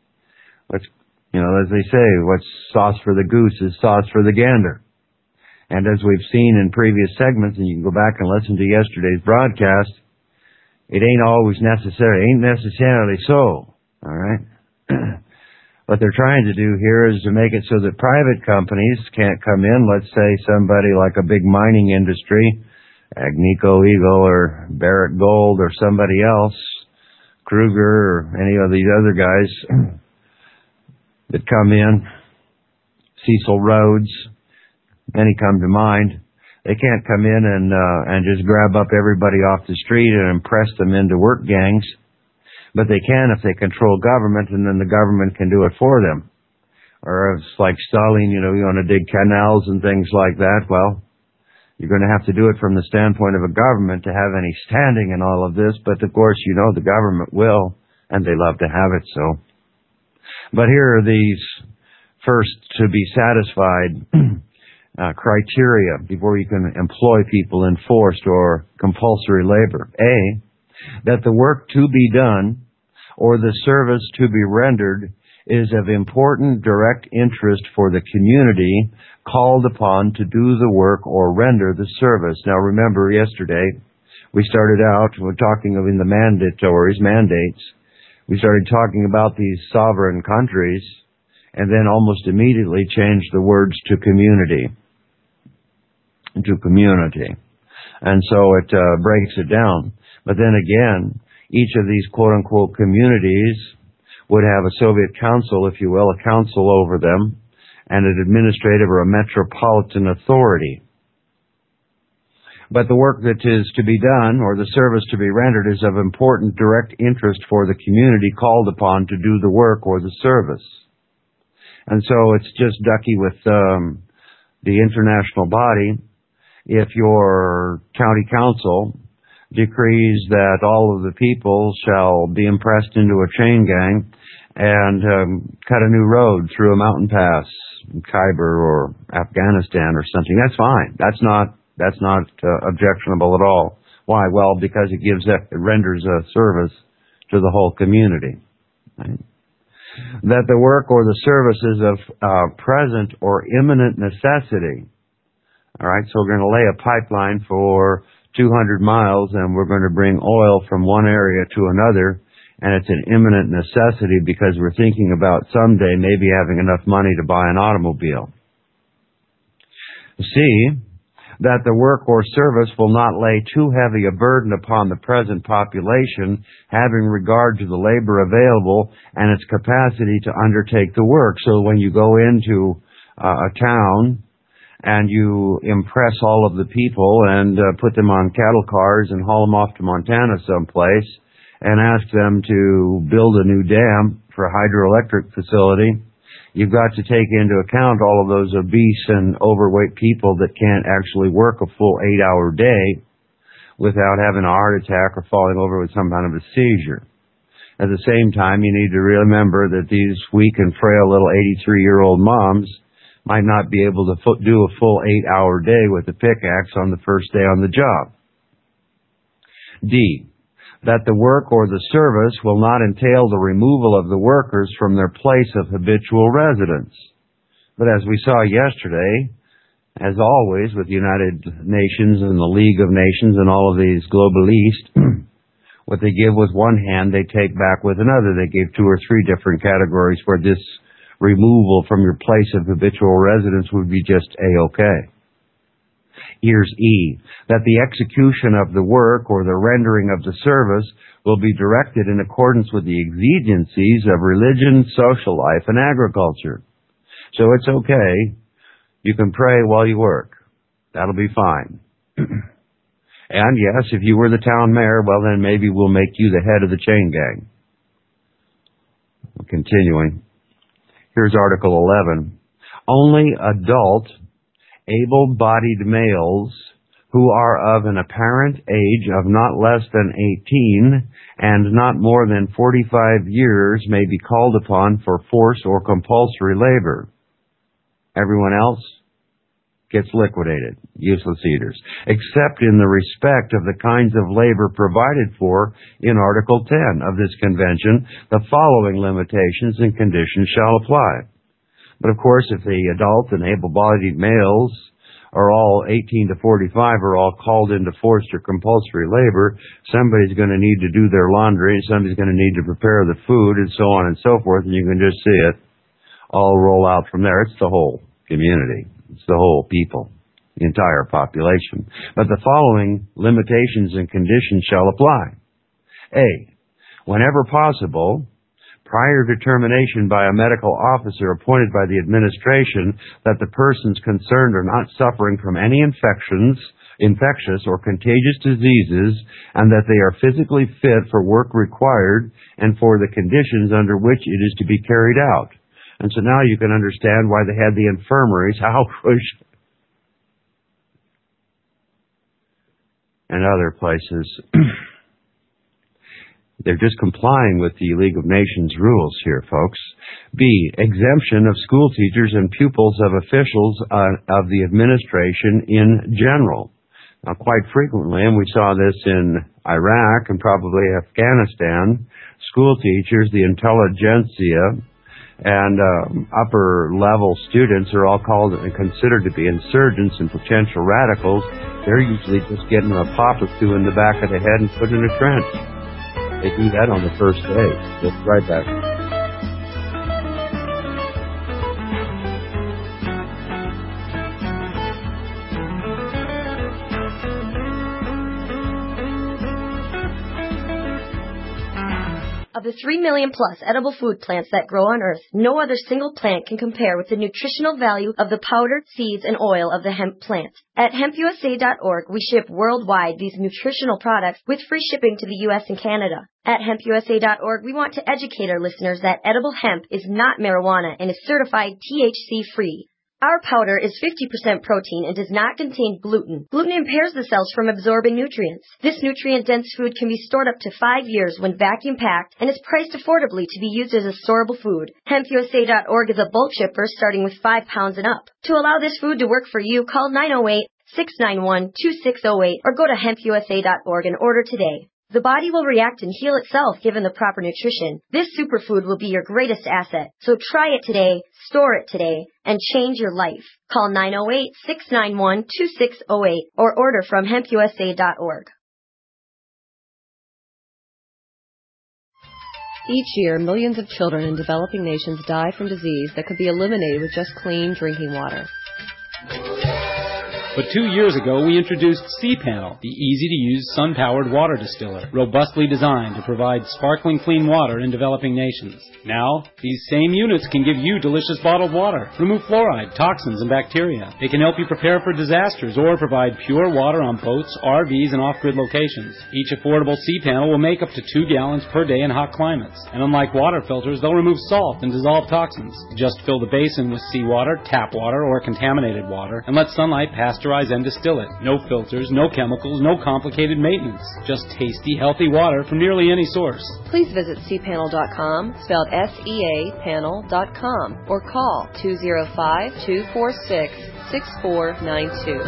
as they say, what's sauce for the goose is sauce for the gander. And as we've seen in previous segments, and you can go back and listen to yesterday's broadcast, it ain't necessarily so. All right? What they're trying to do here is to make it so that private companies can't come in. Let's say somebody like a big mining industry, Agnico Eagle or Barrick Gold or somebody else, Kruger or any of these other guys that come in, Cecil Rhodes, many come to mind. They can't come in and just grab up everybody off the street and impress them into work gangs, but they can if they control government, and then the government can do it for them. Or it's like Stalin, you want to dig canals and things like that. Well, you're going to have to do it from the standpoint of a government to have any standing in all of this, but of course, the government will, and they love to have it so. But here are these first to be satisfied criteria before you can employ people in forced or compulsory labor. A, that the work to be done or the service to be rendered is of important direct interest for the community called upon to do the work or render the service. Now remember, yesterday we started out, we're talking of in the mandates, we started talking about these sovereign countries and then almost immediately changed the words to community. And so it breaks it down. But then again, each of these quote-unquote communities would have a Soviet council, if you will, a council over them, and an administrative or a metropolitan authority. But the work that is to be done or the service to be rendered is of important direct interest for the community called upon to do the work or the service. And so it's just ducky with the international body. If your county council decrees that all of the people shall be impressed into a chain gang and cut a new road through a mountain pass in Khyber or Afghanistan or something, that's fine. That's not objectionable at all. Why? Well, because it renders a service to the whole community. Right? That the work or the service is of present or imminent necessity. All right, so we're going to lay a pipeline for 200 miles and we're going to bring oil from one area to another, and it's an imminent necessity because we're thinking about someday maybe having enough money to buy an automobile. C, that the work or service will not lay too heavy a burden upon the present population, having regard to the labor available and its capacity to undertake the work. So when you go into a town and you impress all of the people and put them on cattle cars and haul them off to Montana someplace and ask them to build a new dam for a hydroelectric facility, you've got to take into account all of those obese and overweight people that can't actually work a full 8-hour day without having a heart attack or falling over with some kind of a seizure. At the same time, you need to remember that these weak and frail little 83-year-old moms might not be able to do a full 8-hour day with a pickaxe on the first day on the job. D, that the work or the service will not entail the removal of the workers from their place of habitual residence. But as we saw yesterday, as always with the United Nations and the League of Nations and all of these globalists, what they give with one hand, they take back with another. They gave 2 or 3 different categories where this removal from your place of habitual residence would be just A-okay. Here's E, that the execution of the work or the rendering of the service will be directed in accordance with the exigencies of religion, social life, and agriculture. So it's okay. You can pray while you work. That'll be fine. And yes, if you were the town mayor, well then maybe we'll make you the head of the chain gang. Continuing. Here's Article 11. Only adult, able-bodied males who are of an apparent age of not less than 18 and not more than 45 years may be called upon for forced or compulsory labor. Everyone else gets liquidated, useless eaters, except in the respect of the kinds of labor provided for in Article 10 of this convention. The following limitations and conditions shall apply. But of course, if the adult and able-bodied males are all 18 to 45 are all called into forced or compulsory labor, somebody's going to need to do their laundry, somebody's going to need to prepare the food, and so on and so forth, and you can just see it all roll out from there. It's the whole community. It's the whole people, the entire population. But the following limitations and conditions shall apply. A, whenever possible, prior determination by a medical officer appointed by the administration that the persons concerned are not suffering from any infectious or contagious diseases, and that they are physically fit for work required and for the conditions under which it is to be carried out. And so now you can understand why they had the infirmaries, and other places. They're just complying with the League of Nations rules here, folks. B, exemption of school teachers and pupils of officials of the administration in general. Now, quite frequently, and we saw this in Iraq and probably Afghanistan, school teachers, the intelligentsia, and upper-level students are all called and considered to be insurgents and potential radicals. They're usually just getting a pop or two in the back of the head and put in a trench. They do that on the first day. Just right back. Of the With 3 million plus edible food plants that grow on Earth, no other single plant can compare with the nutritional value of the powdered seeds and oil of the hemp plant. At hempusa.org, we ship worldwide these nutritional products with free shipping to the U.S. and Canada. At hempusa.org, we want to educate our listeners that edible hemp is not marijuana and is certified THC-free. Our powder is 50% protein and does not contain gluten. Gluten impairs the cells from absorbing nutrients. This nutrient-dense food can be stored up to 5 years when vacuum-packed and is priced affordably to be used as a storable food. HempUSA.org is a bulk shipper starting with 5 pounds and up. To allow this food to work for you, call 908-691-2608 or go to hempusa.org and order today. The body will react and heal itself given the proper nutrition. This superfood will be your greatest asset. So try it today, store it today, and change your life. Call 908-691-2608 or order from hempusa.org. Each year, millions of children in developing nations die from disease that could be eliminated with just clean drinking water. But 2 years ago, we introduced C-Panel, the easy-to-use sun-powered water distiller, robustly designed to provide sparkling clean water in developing nations. Now, these same units can give you delicious bottled water, remove fluoride, toxins, and bacteria. They can help you prepare for disasters or provide pure water on boats, RVs, and off-grid locations. Each affordable C-Panel will make up to 2 gallons per day in hot climates. And unlike water filters, they'll remove salt and dissolve toxins. Just fill the basin with seawater, tap water, or contaminated water, and let sunlight pasteurize and distill it. No filters, no chemicals, no complicated maintenance. Just tasty, healthy water from nearly any source. Please visit cpanel.com, spelled S-E-A, panel.com, or call 205-246-6492.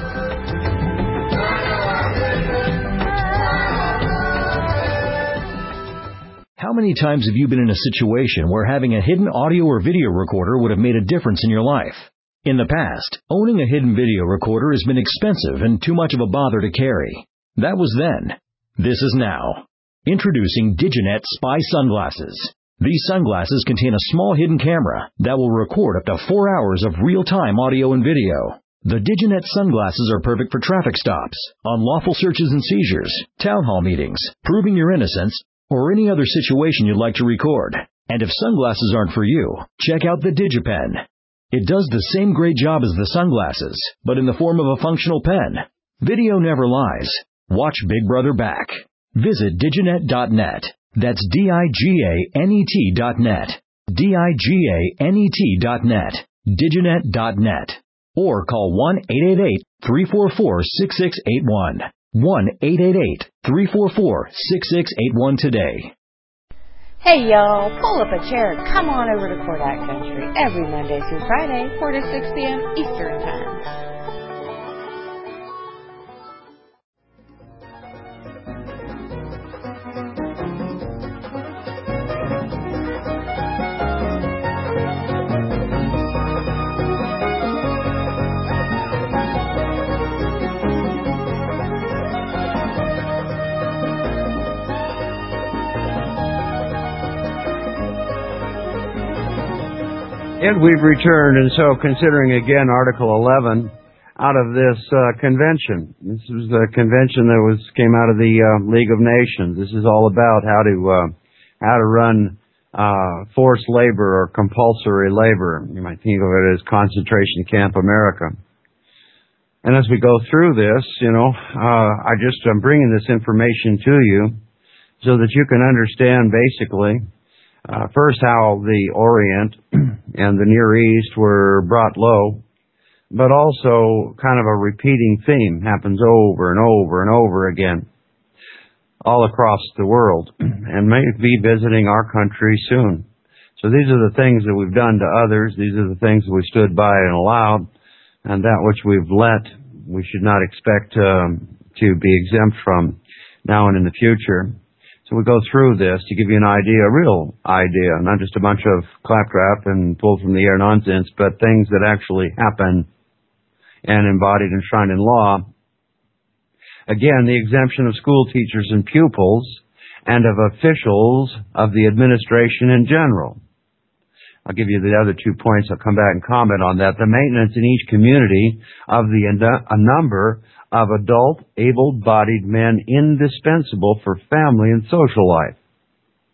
How many times have you been in a situation where having a hidden audio or video recorder would have made a difference in your life? In the past, owning a hidden video recorder has been expensive and too much of a bother to carry. That was then. This is now. Introducing Diginet Spy Sunglasses. These sunglasses contain a small hidden camera that will record up to 4 hours of real-time audio and video. The Diginet sunglasses are perfect for traffic stops, unlawful searches and seizures, town hall meetings, proving your innocence, or any other situation you'd like to record. And if sunglasses aren't for you, check out the DigiPen. It does the same great job as the sunglasses, but in the form of a functional pen. Video never lies. Watch Big Brother back. Visit diginet.net. That's diganet.net. diganet.net. Diginet.net. Or call 1-888-344-6681. 1-888-344-6681 today. Hey y'all, pull up a chair and come on over to Kordak Country every Monday through Friday, 4 to 6 p.m. Eastern Time. And we've returned, and so considering again Article 11 out of this convention. This was the convention that came out of the League of Nations. This is all about how to run forced labor or compulsory labor. You might think of it as concentration camp America. And as we go through this, I'm bringing this information to you so that you can understand basically first how the Orient and the Near East were brought low, but also kind of a repeating theme happens over and over and over again all across the world and may be visiting our country soon. So these are the things that we've done to others. These are the things that we stood by and allowed, and that which we've let, we should not expect to be exempt from now and in the future. So we go through this to give you an idea, a real idea, not just a bunch of claptrap and pulled from the air nonsense, but things that actually happen and embodied and enshrined in law. Again, the exemption of school teachers and pupils and of officials of the administration in general. I'll give you the other 2 points. I'll come back and comment on that. The maintenance in each community of a number of adult, able-bodied men indispensable for family and social life.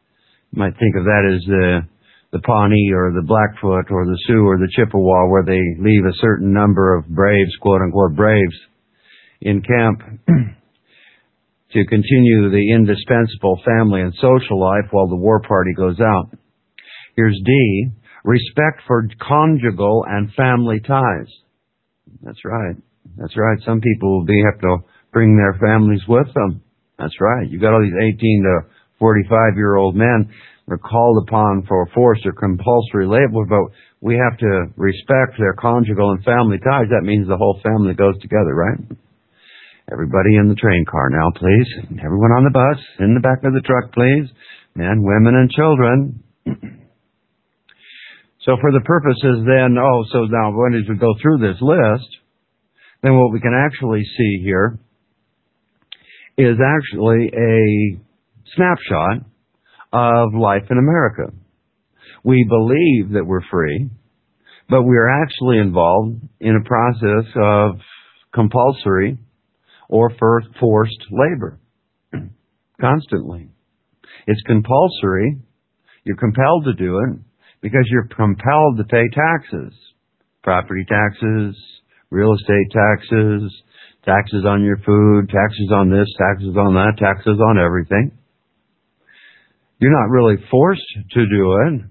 You might think of that as the Pawnee or the Blackfoot or the Sioux or the Chippewa, where they leave a certain number of braves, quote-unquote braves, in camp to continue the indispensable family and social life while the war party goes out. Here's D, respect for conjugal and family ties. That's right. That's right. Some people will have to bring their families with them. That's right. You got all these 18 to 45-year-old men. They're called upon for forced or compulsory labor, but we have to respect their conjugal and family ties. That means the whole family goes together, right? Everybody in the train car now, please. Everyone on the bus, in the back of the truck, please. Men, women, and children. So for the purposes then, so now when we go through this list, then what we can actually see here is actually a snapshot of life in America. We believe that we're free, but we are actually involved in a process of compulsory or forced labor. Constantly. It's compulsory. You're compelled to do it because you're compelled to pay taxes. Property taxes, real estate taxes, taxes on your food, taxes on this, taxes on that, taxes on everything. You're not really forced to do it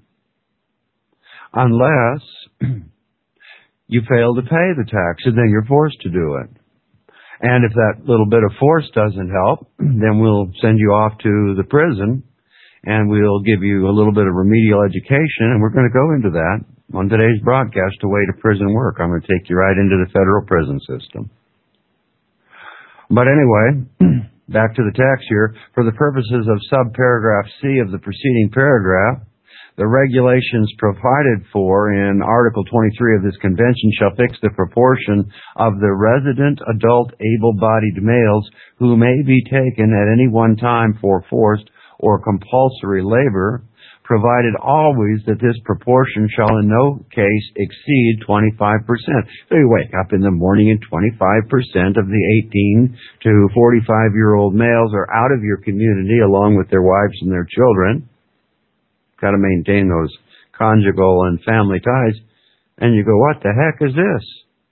unless you fail to pay the tax, and then you're forced to do it. And if that little bit of force doesn't help, then we'll send you off to the prison, and we'll give you a little bit of remedial education, and we're going to go into that on today's broadcast, A Way to Prison Work. I'm going to take you right into the federal prison system. But anyway, back to the text here. For the purposes of subparagraph C of the preceding paragraph, the regulations provided for in Article 23 of this convention shall fix the proportion of the resident adult able-bodied males who may be taken at any one time for forced or compulsory labor, provided always that this proportion shall in no case exceed 25%. So you wake up in the morning and 25% of the 18 to 45-year-old males are out of your community along with their wives and their children. Got to maintain those conjugal and family ties. And you go, what the heck is this?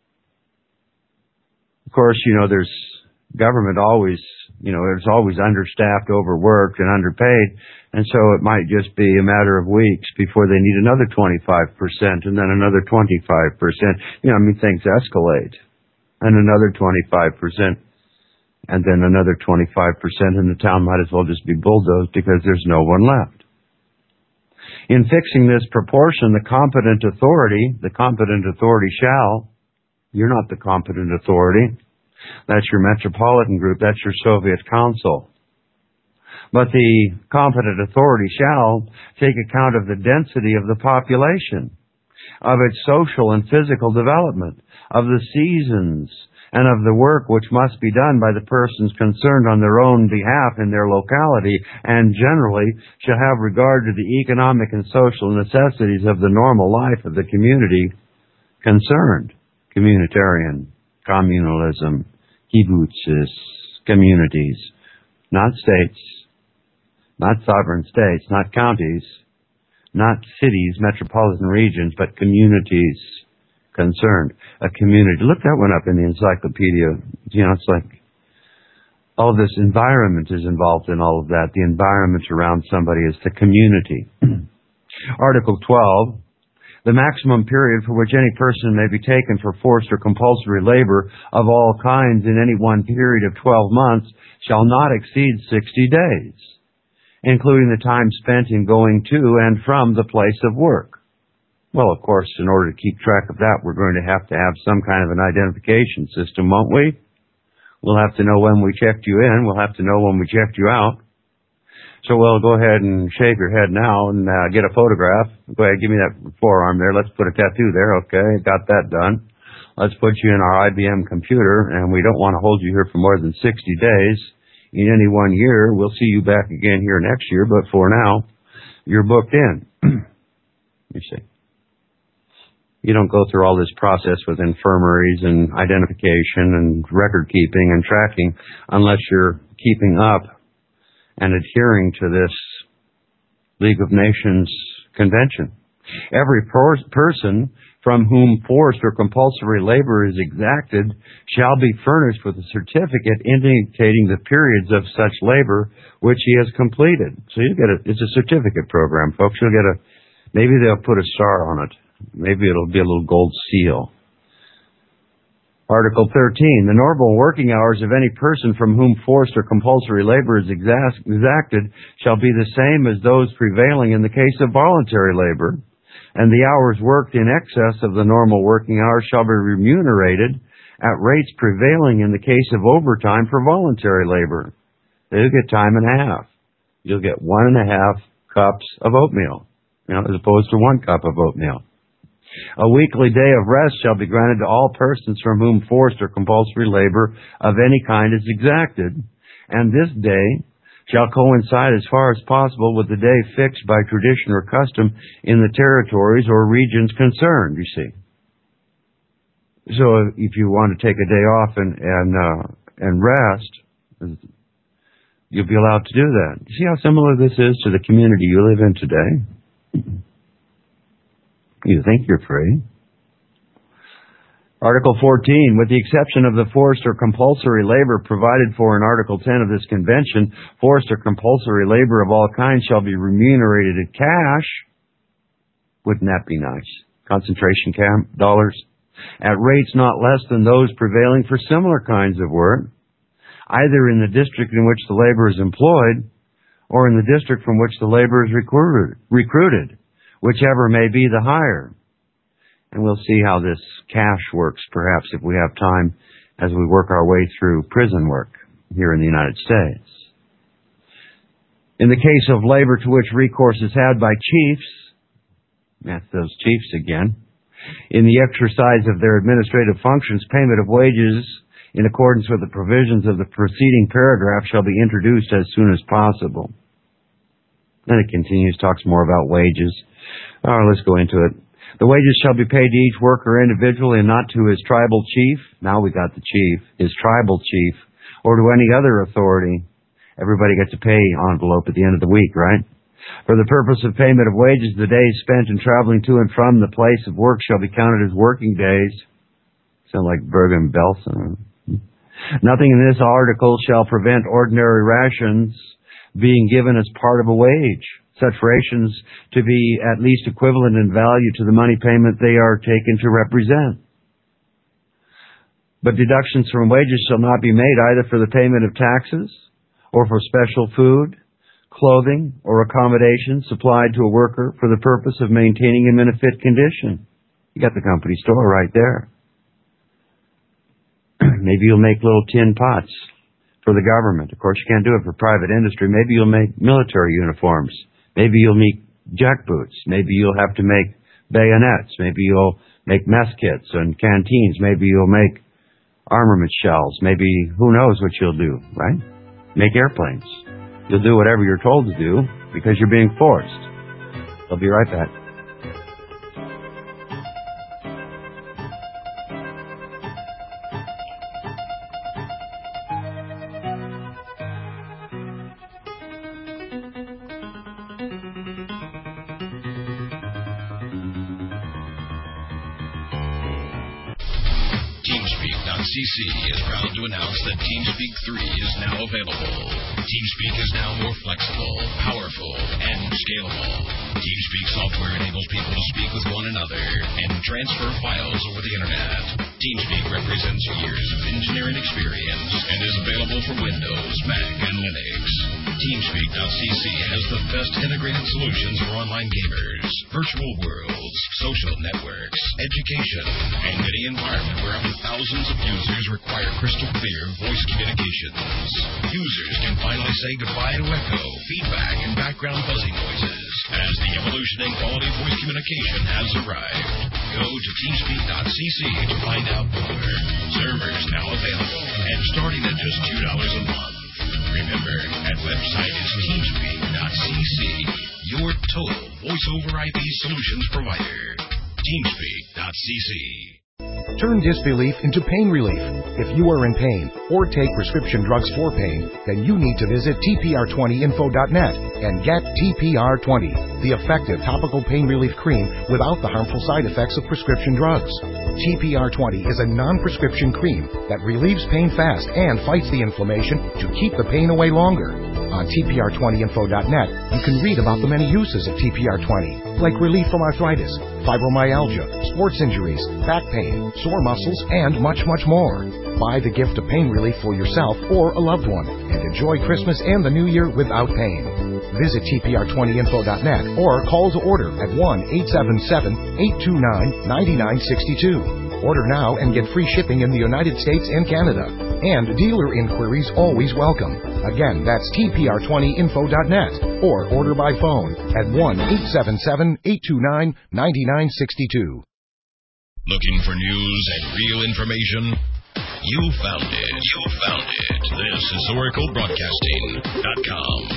Of course, there's government always, it's always understaffed, overworked, and underpaid. And so it might just be a matter of weeks before they need another 25% and then another 25%. Things escalate. And another 25%. And then another 25%, and the town might as well just be bulldozed because there's no one left. In fixing this proportion, the competent authority shall, you're not the competent authority. That's your metropolitan group. That's your Soviet council. But the competent authority shall take account of the density of the population, of its social and physical development, of the seasons, and of the work which must be done by the persons concerned on their own behalf in their locality, and generally shall have regard to the economic and social necessities of the normal life of the community concerned. Communitarian, communalism, kibbutzes, communities, not states, not sovereign states, not counties, not cities, metropolitan regions, but communities concerned. A community. Look that one up in the encyclopedia. It's like all this environment is involved in all of that. The environment around somebody is the community. Article 12. The maximum period for which any person may be taken for forced or compulsory labor of all kinds in any one period of 12 months shall not exceed 60 days, including the time spent in going to and from the place of work. Well, of course, in order to keep track of that, we're going to have some kind of an identification system, won't we? We'll have to know when we checked you in. We'll have to know when we checked you out. So we'll go ahead and shave your head now and get a photograph. Go ahead, give me that forearm there. Let's put a tattoo there. Okay, got that done. Let's put you in our IBM computer, and we don't want to hold you here for more than 60 days. In any 1 year, we'll see you back again here next year, but for now, you're booked in. You see. You don't go through all this process with infirmaries and identification and record keeping and tracking unless you're keeping up and adhering to this League of Nations Convention. Every person from whom forced or compulsory labor is exacted shall be furnished with a certificate indicating the periods of such labor which he has completed. So you get it's a certificate program, folks. You'll get maybe they'll put a star on it. Maybe it'll be a little gold seal. Article 13. The normal working hours of any person from whom forced or compulsory labor is exacted shall be the same as those prevailing in the case of voluntary labor, and the hours worked in excess of the normal working hours shall be remunerated at rates prevailing in the case of overtime for voluntary labor. You'll get time and a half. You'll get 1.5 cups of oatmeal, as opposed to 1 cup of oatmeal. A weekly day of rest shall be granted to all persons from whom forced or compulsory labor of any kind is exacted, and this day shall coincide as far as possible with the day fixed by tradition or custom in the territories or regions concerned, you see. So if you want to take a day off and rest, you'll be allowed to do that. You see how similar this is to the community you live in today? You think you're free. Article 14. With the exception of the forced or compulsory labor provided for in Article 10 of this convention, forced or compulsory labor of all kinds shall be remunerated in cash. Wouldn't that be nice? Concentration camp dollars. At rates not less than those prevailing for similar kinds of work, either in the district in which the labor is employed or in the district from which the labor is recruited, whichever may be the higher. And we'll see how this cash works, perhaps, if we have time as we work our way through prison work here in the United States. In the case of labor to which recourse is had by chiefs, that's those chiefs again, in the exercise of their administrative functions, payment of wages in accordance with the provisions of the preceding paragraph shall be introduced as soon as possible. Then it continues, talks more about wages. Let's go into it. The wages shall be paid to each worker individually and not to his tribal chief. Now we got the chief, his tribal chief, or to any other authority. Everybody gets a pay envelope at the end of the week, right? For the purpose of payment of wages, the days spent in traveling to and from the place of work shall be counted as working days. Sound like Bergen-Belsen. Nothing in this article shall prevent ordinary rations being given as part of a wage. Such rations to be at least equivalent in value to the money payment they are taken to represent. But deductions from wages shall not be made either for the payment of taxes or for special food, clothing, or accommodation supplied to a worker for the purpose of maintaining him in a fit condition. You got the company store right there. Maybe you'll make little tin pots for the government. Of course, you can't do it for private industry. Maybe you'll make military uniforms. Maybe you'll make jackboots. Maybe you'll have to make bayonets. Maybe you'll make mess kits and canteens. Maybe you'll make armament shells. Maybe who knows what you'll do, right? Make airplanes. You'll do whatever you're told to do because you're being forced. I'll be right back. TeamSpeak.cc is proud to announce that TeamSpeak 3 is now available. TeamSpeak is now more flexible, powerful, and scalable. TeamSpeak software enables people to speak with one another and transfer files over the Internet. TeamSpeak represents years of engineering experience and is available for Windows, Mac, and Linux. TeamSpeak.cc has the best integrated solutions for online gamers, virtual worlds, social networks, education, and any environment where up to thousands of users require crystal clear voice communications. Users can finally say goodbye to echo, feedback, and background buzzing noises as the evolution in quality voice communication has arrived. Go to TeamSpeak.cc to find out more. Servers now available and starting at just $2 a month. Remember, that website is TeamSpeak.cc, your total voice over IP solutions provider. TeamSpeak.cc. Turn disbelief into pain relief. If you are in pain or take prescription drugs for pain, then you need to visit TPR20info.net and get TPR20, the effective topical pain relief cream without the harmful side effects of prescription drugs. TPR20 is a non-prescription cream that relieves pain fast and fights the inflammation to keep the pain away longer. On TPR20info.net, you can read about the many uses of TPR20, like relief from arthritis, fibromyalgia, sports injuries, back pain, sore muscles, and much, much more. Buy the gift of pain relief for yourself or a loved one and enjoy Christmas and the New Year without pain. Visit TPR20info.net or call to order at 1-877-829-9962. Order now and get free shipping in the United States and Canada. And dealer inquiries always welcome. Again, that's TPR20info.net or order by phone at 1-877-829-9962. Looking for news and real information? You found it. You found it. This is OracleBroadcasting.com.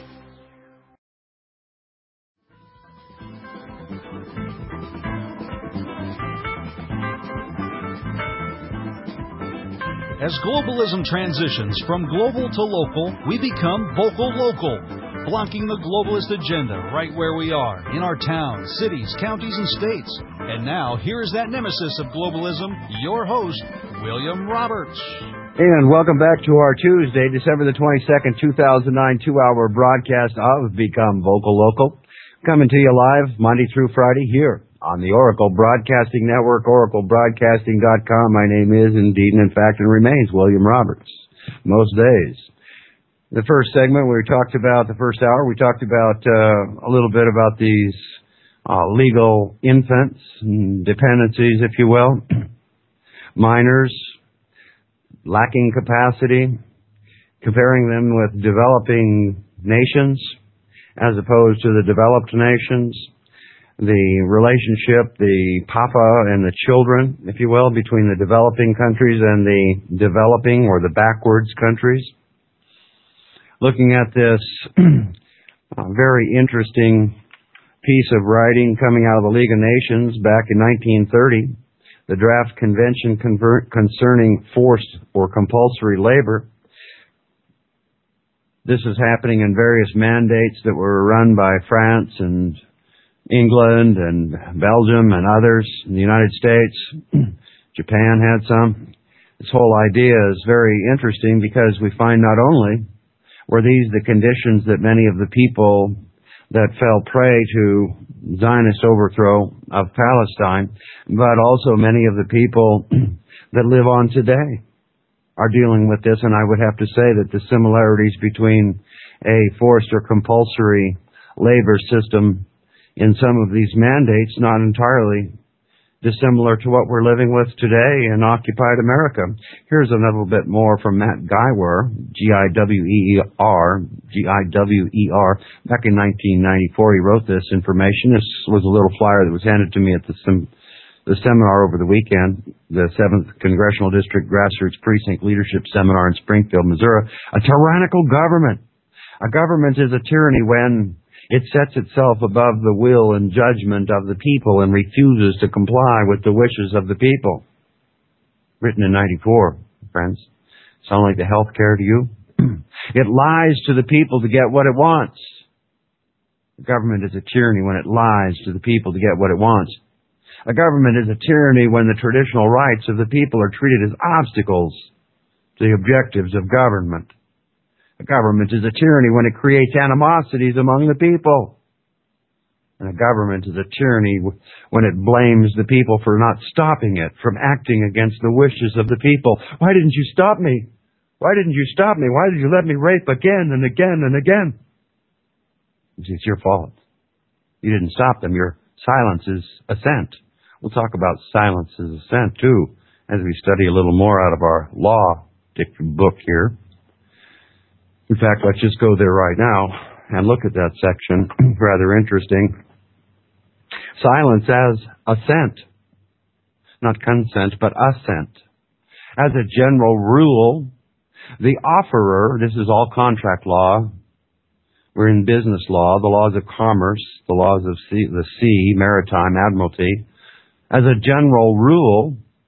As globalism transitions from global to local, we become vocal local, blocking the globalist agenda right where we are, in our towns, cities, counties, and states. And now, here's that nemesis of globalism, your host, William Roberts. And welcome back to our Tuesday, December the 22nd, 2009, 2-hour broadcast of Become Vocal Local. Coming to you live Monday through Friday here on the Oracle Broadcasting Network, oraclebroadcasting.com. My name is indeed, and in fact, and remains William Roberts most days. The first segment we talked about, the first hour, we talked about a little bit about these legal infants, dependencies, if you will, minors, lacking capacity, comparing them with developing nations as opposed to the developed nations, the relationship, the papa and the children, if you will, between the developing countries and the developing or the backwards countries. Looking at this very interesting piece of writing coming out of the League of Nations back in 1930, the Draft Convention concerning forced or compulsory labor. This is happening in various mandates that were run by France and England and Belgium and others in the United States. Japan had some. This whole idea is very interesting because we find not only were these the conditions that many of the people that fell prey to Zionist overthrow of Palestine, but also many of the people that live on today are dealing with this. And I would have to say that the similarities between a forced or compulsory labor system in some of these mandates not entirely dissimilar to what we're living with today in occupied America. Here's a little bit more from Matt Giwer, Giwer, back in 1994. He wrote this information. This was a little flyer that was handed to me at the seminar over the weekend, the 7th Congressional District Grassroots Precinct Leadership Seminar in Springfield, Missouri. A tyrannical government. A government is a tyranny when it sets itself above the will and judgment of the people and refuses to comply with the wishes of the people. Written in 94, friends. Sound like the health care to you? It lies to the people to get what it wants. The government is a tyranny when it lies to the people to get what it wants. A government is a tyranny when the traditional rights of the people are treated as obstacles to the objectives of government. A government is a tyranny when it creates animosities among the people. And a government is a tyranny when it blames the people for not stopping it, from acting against the wishes of the people. Why didn't you stop me? Why didn't you stop me? Why did you let me rape again and again and again? It's your fault. You didn't stop them. Your silence is assent. We'll talk about silence as assent, too, as we study a little more out of our law book here. In fact, let's just go there right now and look at that section. Rather interesting. Silence as assent. Not consent, but assent. As a general rule, the offerer, this is all contract law, we're in business law, the laws of commerce, the laws of the sea, maritime, admiralty. As a general rule,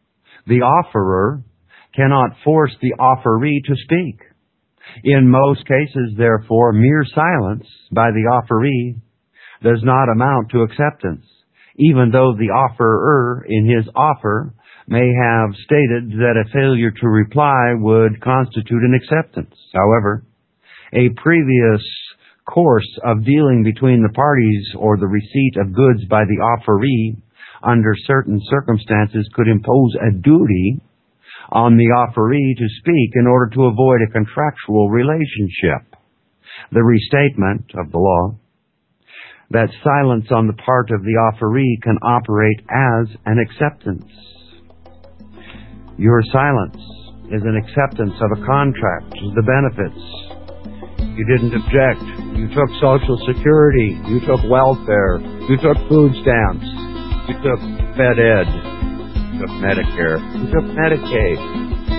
The offerer cannot force the offeree to speak. In most cases, therefore, mere silence by the offeree does not amount to acceptance, even though the offerer in his offer may have stated that a failure to reply would constitute an acceptance. However, a previous course of dealing between the parties or the receipt of goods by the offeree under certain circumstances could impose a duty on the offeree to speak in order to avoid a contractual relationship. The restatement of the law that silence on the part of the offeree can operate as an acceptance. Your silence is an acceptance of a contract, the benefits. You didn't object. You took Social Security. You took welfare. You took food stamps. You took Fed Ed. You took Medicare. You took Medicaid.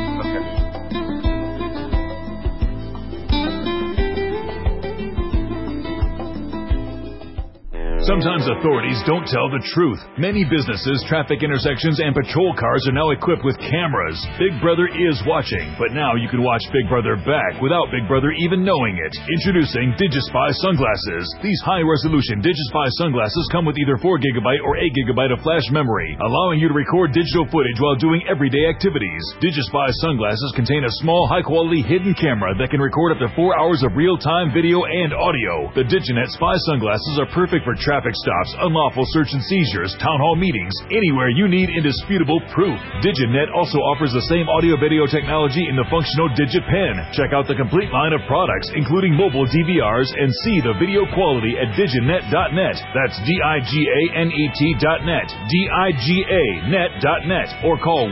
Sometimes authorities don't tell the truth. Many businesses, traffic intersections, and patrol cars are now equipped with cameras. Big Brother is watching, but now you can watch Big Brother back without Big Brother even knowing it. Introducing DigiSpy sunglasses. These high-resolution DigiSpy sunglasses come with either 4GB or 8GB of flash memory, allowing you to record digital footage while doing everyday activities. DigiSpy sunglasses contain a small, high-quality hidden camera that can record up to 4 hours of real-time video and audio. The DigiNet Spy sunglasses are perfect for traffic stops, unlawful search and seizures, town hall meetings, anywhere you need indisputable proof. DigiNet also offers the same audio-video technology in the functional DigiPen. Check out the complete line of products, including mobile DVRs, and see the video quality at diginet.net. That's DIGANET.net. DIGANet.net. Or call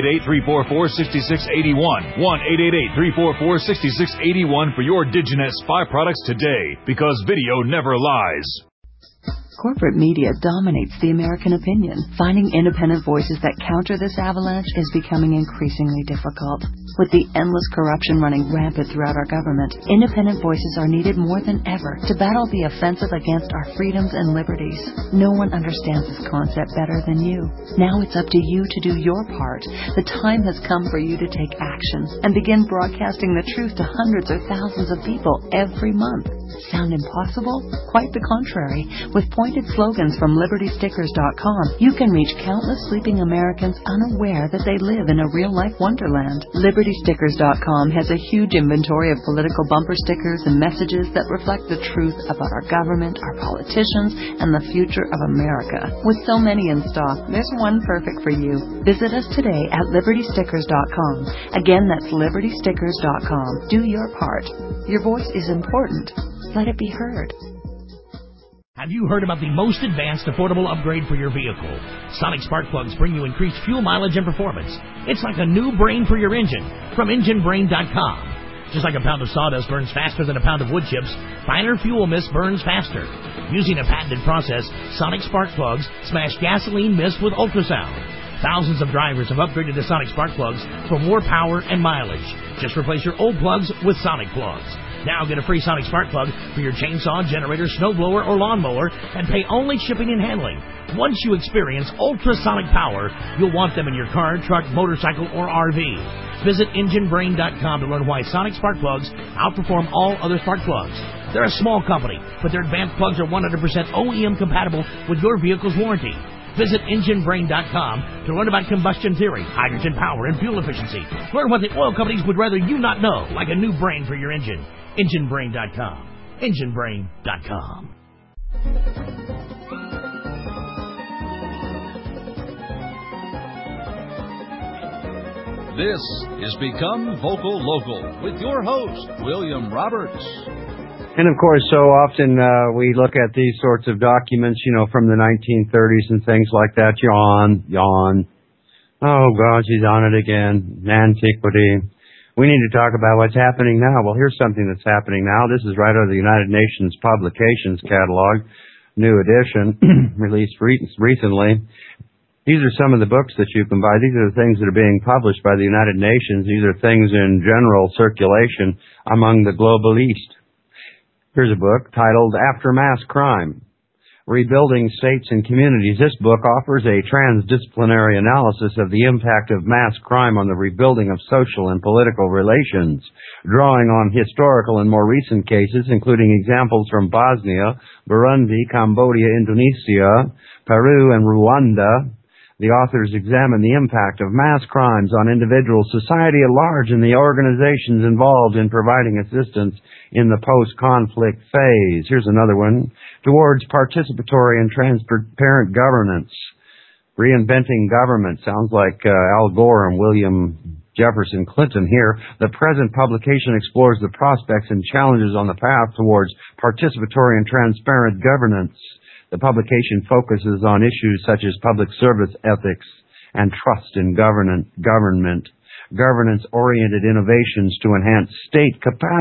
1-888-344-6681. 1-888-344-6681 for your DigiNet Spy products today, because video never lies. Corporate media dominates the American opinion. Finding independent voices that counter this avalanche is becoming increasingly difficult. With the endless corruption running rampant throughout our government, independent voices are needed more than ever to battle the offensive against our freedoms and liberties. No one understands this concept better than you. Now it's up to you to do your part. The time has come for you to take action and begin broadcasting the truth to hundreds or thousands of people every month. Sound impossible? Quite the contrary. With pointed slogans from LibertyStickers.com, you can reach countless sleeping Americans unaware that they live in a real-life wonderland. LibertyStickers.com has a huge inventory of political bumper stickers and messages that reflect the truth about our government, our politicians, and the future of America. With so many in stock, there's one perfect for you. Visit us today at LibertyStickers.com. Again, that's LibertyStickers.com. Do your part. Your voice is important. Let it be heard. Have you heard about the most advanced affordable upgrade for your vehicle? Sonic Spark Plugs bring you increased fuel mileage and performance. It's like a new brain for your engine from EngineBrain.com. Just like a pound of sawdust burns faster than a pound of wood chips, finer fuel mist burns faster. Using a patented process, Sonic Spark Plugs smash gasoline mist with ultrasound. Thousands of drivers have upgraded to Sonic Spark Plugs for more power and mileage. Just replace your old plugs with Sonic Plugs. Now get a free Sonic Spark Plug for your chainsaw, generator, snowblower, or lawnmower, and pay only shipping and handling. Once you experience ultrasonic power, you'll want them in your car, truck, motorcycle, or RV. Visit EngineBrain.com to learn why Sonic Spark Plugs outperform all other spark plugs. They're a small company, but their advanced plugs are 100% OEM compatible with your vehicle's warranty. Visit EngineBrain.com to learn about combustion theory, hydrogen power, and fuel efficiency. Learn what the oil companies would rather you not know, like a new brain for your engine. EngineBrain.com. EngineBrain.com. This is Become Vocal Local with your host, William Roberts. And of course, so often we look at these sorts of documents, from the 1930s and things like that. Yawn. Oh, God, she's on it again. Antiquity. We need to talk about what's happening now. Well, here's something that's happening now. This is right out of the United Nations Publications Catalog, new edition, released recently. These are some of the books that you can buy. These are the things that are being published by the United Nations. These are things in general circulation among the global East. Here's a book titled After Mass Crime, Rebuilding States and Communities. This book offers a transdisciplinary analysis of the impact of mass crime on the rebuilding of social and political relations, drawing on historical and more recent cases, including examples from Bosnia, Burundi, Cambodia, Indonesia, Peru, and Rwanda. The authors examine the impact of mass crimes on individuals, society at large, and the organizations involved in providing assistance in the post-conflict phase. Here's another one. Towards participatory and transparent governance. Reinventing government. Sounds like Al Gore and William Jefferson Clinton here. The present publication explores the prospects and challenges on the path towards participatory and transparent governance. The publication focuses on issues such as public service ethics and trust in government, governance-oriented innovations to enhance state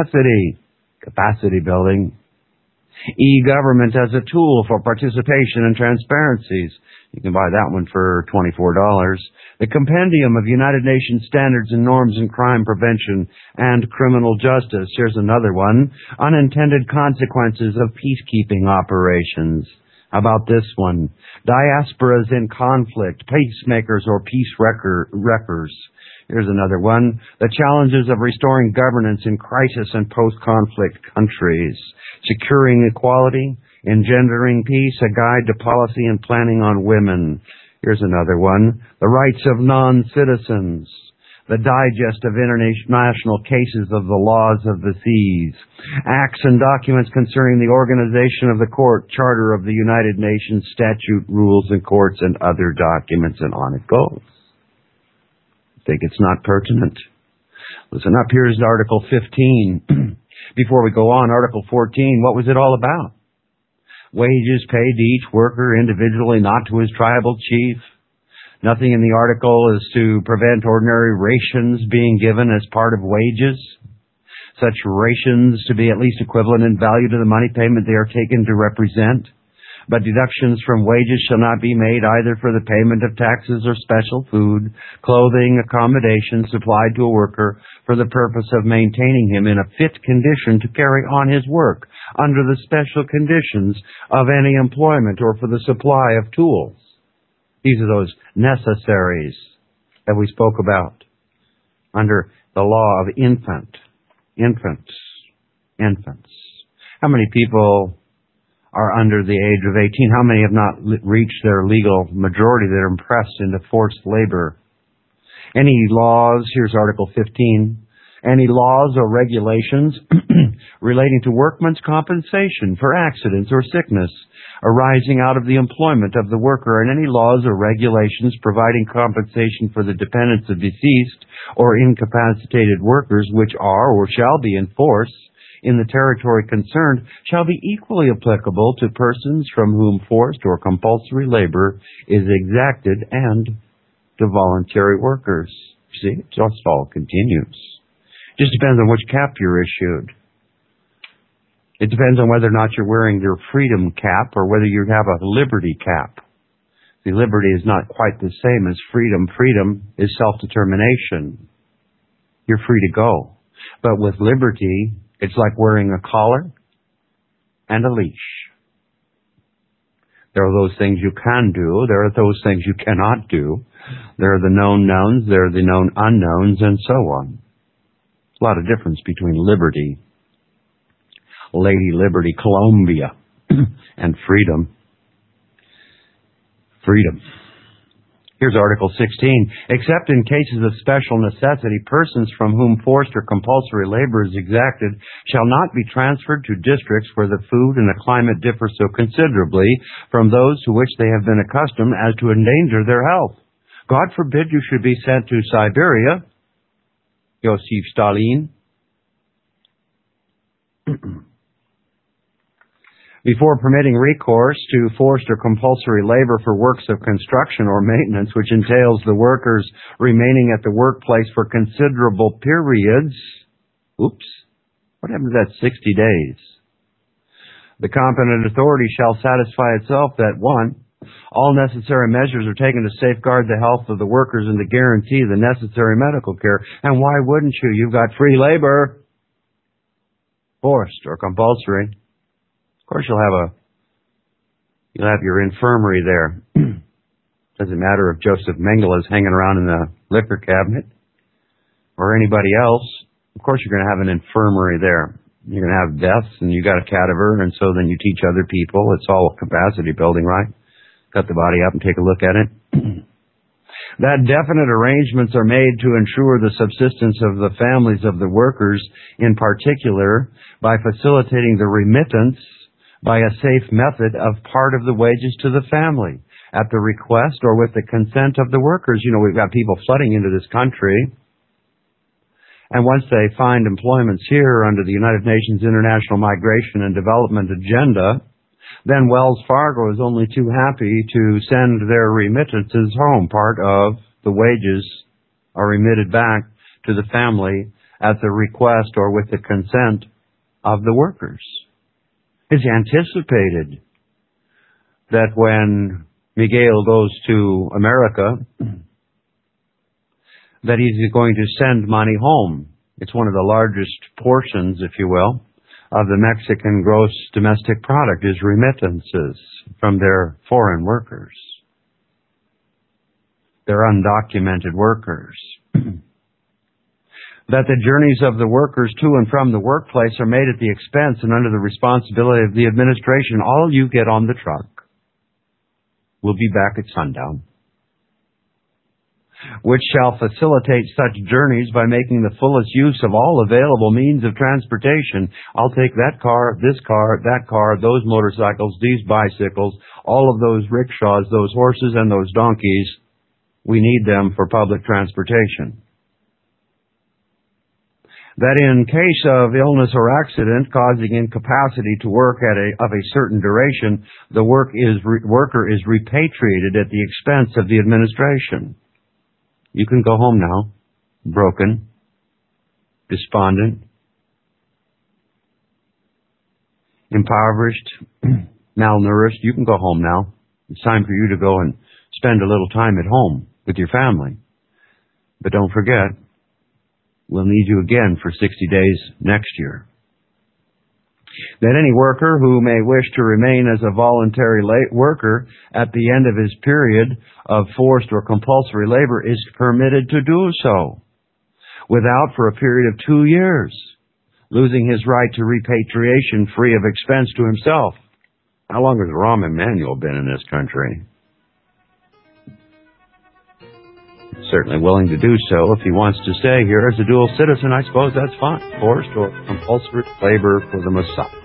capacity building, e-government as a tool for participation and transparencies. You can buy that one for $24. The Compendium of United Nations Standards and Norms in Crime Prevention and Criminal Justice. Here's another one. Unintended Consequences of Peacekeeping Operations. How about this one? Diasporas in Conflict, Peacemakers or Peace Wreckers. Here's another one. The Challenges of Restoring Governance in Crisis and Post-Conflict Countries. Securing Equality, Engendering Peace, A Guide to Policy and Planning on Women. Here's another one. The Rights of Non-Citizens. The Digest of International Cases of the Laws of the Seas. Acts and Documents Concerning the Organization of the Court, Charter of the United Nations, Statute, Rules, and Courts, and Other Documents, and on it goes. Think it's not pertinent? Listen up, here's Article 15. Before we go on, Article 14, what was it all about? Wages paid to each worker individually, not to his tribal chief. Nothing in the article is to prevent ordinary rations being given as part of wages. Such rations to be at least equivalent in value to the money payment they are taken to represent. But deductions from wages shall not be made either for the payment of taxes or special food, clothing, accommodation supplied to a worker for the purpose of maintaining him in a fit condition to carry on his work under the special conditions of any employment or for the supply of tools. These are those necessaries that we spoke about under the law of infants. How many people are under the age of 18? How many have not reached their legal majority that are impressed into forced labor? Any laws, here's Article 15, any laws or regulations relating to workman's compensation for accidents or sickness arising out of the employment of the worker, and any laws or regulations providing compensation for the dependents of deceased or incapacitated workers which are or shall be in force in the territory concerned shall be equally applicable to persons from whom forced or compulsory labor is exacted and to voluntary workers. See, it just all continues. Just depends on which cap you're issued. It depends on whether or not you're wearing your freedom cap or whether you have a liberty cap. The liberty is not quite the same as freedom. Freedom is self-determination. You're free to go. But with liberty, it's like wearing a collar and a leash. There are those things you can do. There are those things you cannot do. There are the known knowns. There are the known unknowns, and so on. A lot of difference between liberty, Lady Liberty, Columbia, and freedom. Freedom. Here's Article 16. Except in cases of special necessity, persons from whom forced or compulsory labor is exacted shall not be transferred to districts where the food and the climate differ so considerably from those to which they have been accustomed as to endanger their health. God forbid you should be sent to Siberia, Joseph Stalin. Before permitting recourse to forced or compulsory labor for works of construction or maintenance, which entails the workers remaining at the workplace for considerable periods, what happens at 60 days? The competent authority shall satisfy itself that 1, all necessary measures are taken to safeguard the health of the workers and to guarantee the necessary medical care. And why wouldn't you? You've got free labor, forced or compulsory. Of course, You'll have your infirmary there. Doesn't matter if Joseph Mengele is hanging around in the liquor cabinet or anybody else. Of course, you're going to have an infirmary there. You're going to have deaths, and you got a cadaver, and so then you teach other people. It's all capacity building, right? Cut the body up and take a look at it. That definite arrangements are made to ensure the subsistence of the families of the workers, in particular, by facilitating the remittance by a safe method of part of the wages to the family, at the request or with the consent of the workers. You know, we've got people flooding into this country, and once they find employments here under the United Nations International Migration and Development Agenda, then Wells Fargo is only too happy to send their remittances home. Part of the wages are remitted back to the family at the request or with the consent of the workers. It's anticipated that when Miguel goes to America, that he's going to send money home. It's one of the largest portions, if you will, of the Mexican gross domestic product is remittances from their foreign workers. Their undocumented workers. That the journeys of the workers to and from the workplace are made at the expense and under the responsibility of the administration. All you get on the truck will be back at sundown, which shall facilitate such journeys by making the fullest use of all available means of transportation. I'll take that car, this car, that car, those motorcycles, these bicycles, all of those rickshaws, those horses, and those donkeys. We need them for public transportation. That in case of illness or accident causing incapacity to work of a certain duration, the worker is repatriated at the expense of the administration. You can go home now, broken, despondent, impoverished, malnourished. You can go home now. It's time for you to go and spend a little time at home with your family. But don't forget, we'll need you again for 60 days next year. That any worker who may wish to remain as a voluntary worker at the end of his period of forced or compulsory labor is permitted to do so, without for a period of 2 years, losing his right to repatriation free of expense to himself. How long has Rahm Emanuel been in this country? Certainly willing to do so. If he wants to stay here as a dual citizen, I suppose that's fine. Forced or compulsory labor for the Messiah.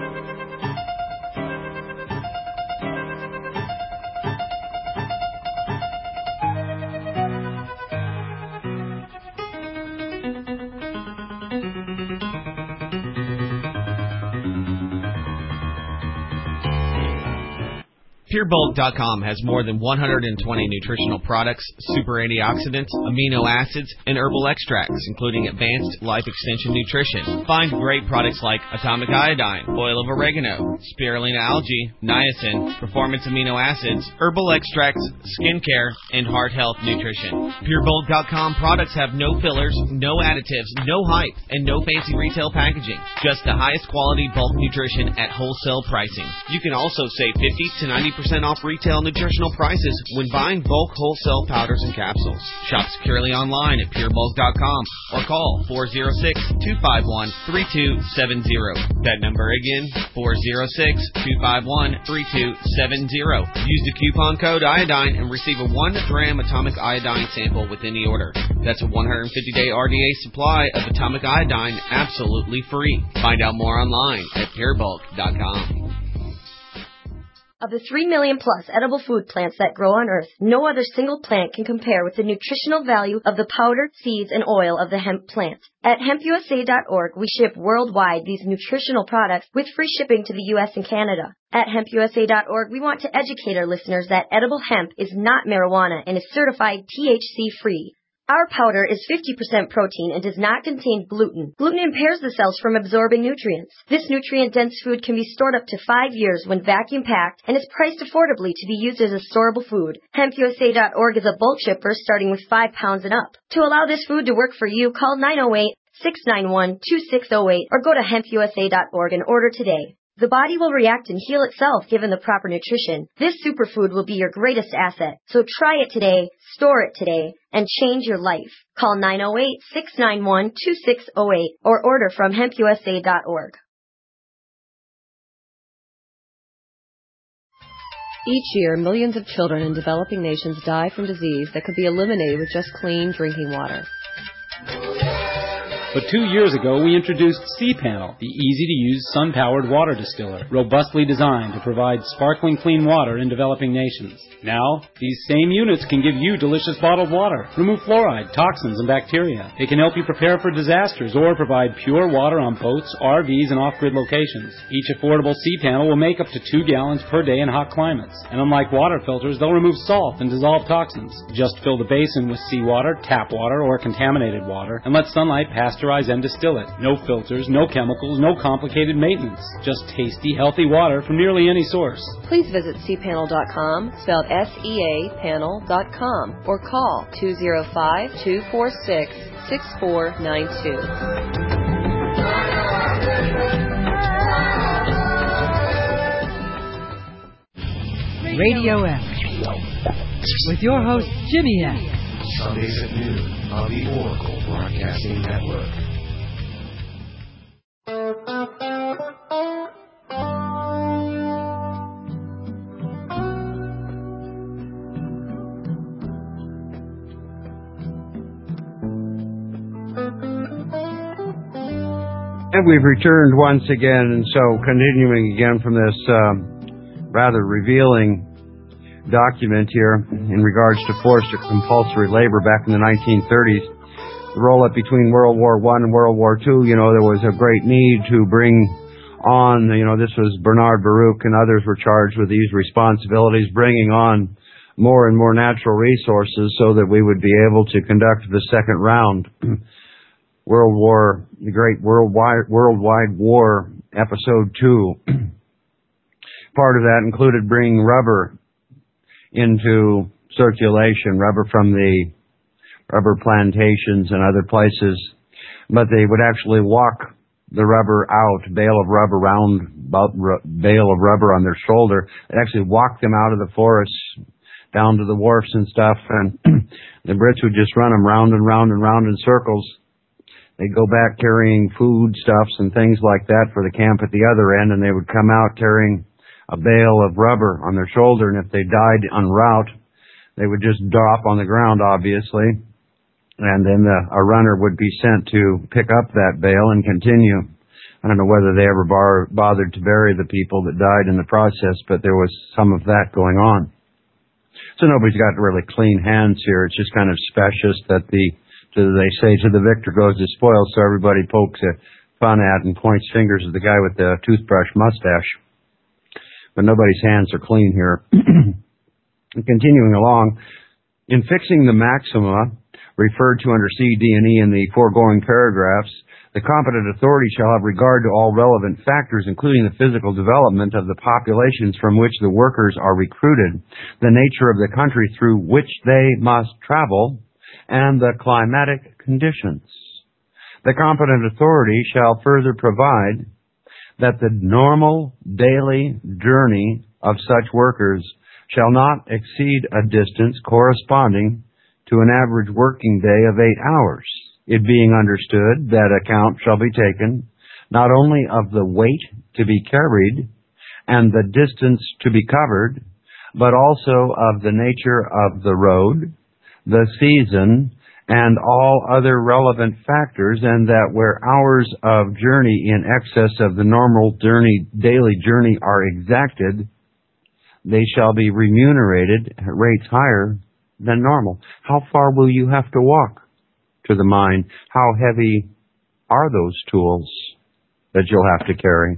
PureBulk.com has more than 120 nutritional products, super antioxidants, amino acids, and herbal extracts, including advanced life extension nutrition. Find great products like atomic iodine, oil of oregano, spirulina algae, niacin, performance amino acids, herbal extracts, skincare, and heart health nutrition. PureBulk.com products have no fillers, no additives, no hype, and no fancy retail packaging. Just the highest quality bulk nutrition at wholesale pricing. You can also save 50 to 90% off retail nutritional prices when buying bulk wholesale powders and capsules. Shop securely online at purebulk.com or call 406-251-3270. That number again, 406-251-3270. Use the coupon code iodine and receive a 1-gram atomic iodine sample with any order. That's a 150-day RDA supply of atomic iodine absolutely free. Find out more online at purebulk.com. Of the 3 million plus edible food plants that grow on Earth, no other single plant can compare with the nutritional value of the powder, seeds, and oil of the hemp plant. At hempusa.org, we ship worldwide these nutritional products with free shipping to the U.S. and Canada. At hempusa.org, we want to educate our listeners that edible hemp is not marijuana and is certified THC-free. Our powder is 50% protein and does not contain gluten. Gluten impairs the cells from absorbing nutrients. This nutrient-dense food can be stored up to 5 years when vacuum-packed and is priced affordably to be used as a storable food. HempUSA.org is a bulk shipper starting with 5 pounds and up. To allow this food to work for you, call 908-691-2608 or go to hempusa.org and order today. The body will react and heal itself given the proper nutrition. This superfood will be your greatest asset. So try it today, store it today, and change your life. Call 908-691-2608 or order from hempusa.org. Each year, millions of children in developing nations die from disease that could be eliminated with just clean drinking water. But 2 years ago, we introduced C-Panel, the easy-to-use sun-powered water distiller, robustly designed to provide sparkling clean water in developing nations. Now, these same units can give you delicious bottled water, remove fluoride, toxins, and bacteria. They can help you prepare for disasters or provide pure water on boats, RVs, and off-grid locations. Each affordable C-Panel will make up to 2 gallons per day in hot climates. And unlike water filters, they'll remove salt and dissolve toxins. Just fill the basin with seawater, tap water, or contaminated water, and let sunlight pasteurize and distill it. No filters, no chemicals, no complicated maintenance. Just tasty, healthy water from nearly any source. Please visit cpanel.com, spelled SEA panel.com, or call 205-246-6492. Radio X with your host Jimmy X. Sundays at noon on the Oracle Broadcasting Network. And we've returned once again, and so continuing again from this rather revealing document here in regards to forced or compulsory labor back in the 1930s. The roll-up between World War I and World War II, there was a great need to bring on, this was Bernard Baruch and others were charged with these responsibilities, bringing on more and more natural resources so that we would be able to conduct the second round. The Great Worldwide War, Episode 2. Part of that included bringing rubber into circulation, rubber from the rubber plantations and other places, but they would actually walk the rubber out, bale of rubber on their shoulder. They'd actually walk them out of the forests down to the wharfs and stuff, and the Brits would just run them round and round and round in circles. They'd go back carrying foodstuffs and things like that for the camp at the other end, and they would come out carrying a bale of rubber on their shoulder, and if they died en route, they would just drop on the ground, obviously, and then a runner would be sent to pick up that bale and continue. I don't know whether they ever bothered to bury the people that died in the process, but there was some of that going on. So nobody's got really clean hands here. It's just kind of specious that they say to the victor goes the spoils, so everybody pokes fun at and points fingers at the guy with the toothbrush mustache. But nobody's hands are clean here. Continuing along, in fixing the maxima referred to under C, D, and E in the foregoing paragraphs, the competent authority shall have regard to all relevant factors, including the physical development of the populations from which the workers are recruited, the nature of the country through which they must travel, and the climatic conditions. The competent authority shall further provide that the normal daily journey of such workers shall not exceed a distance corresponding to an average working day of 8 hours, it being understood that account shall be taken not only of the weight to be carried and the distance to be covered, but also of the nature of the road, the season, and all other relevant factors, and that where hours of journey in excess of the normal daily journey are exacted, they shall be remunerated at rates higher than normal. How far will you have to walk to the mine? How heavy are those tools that you'll have to carry?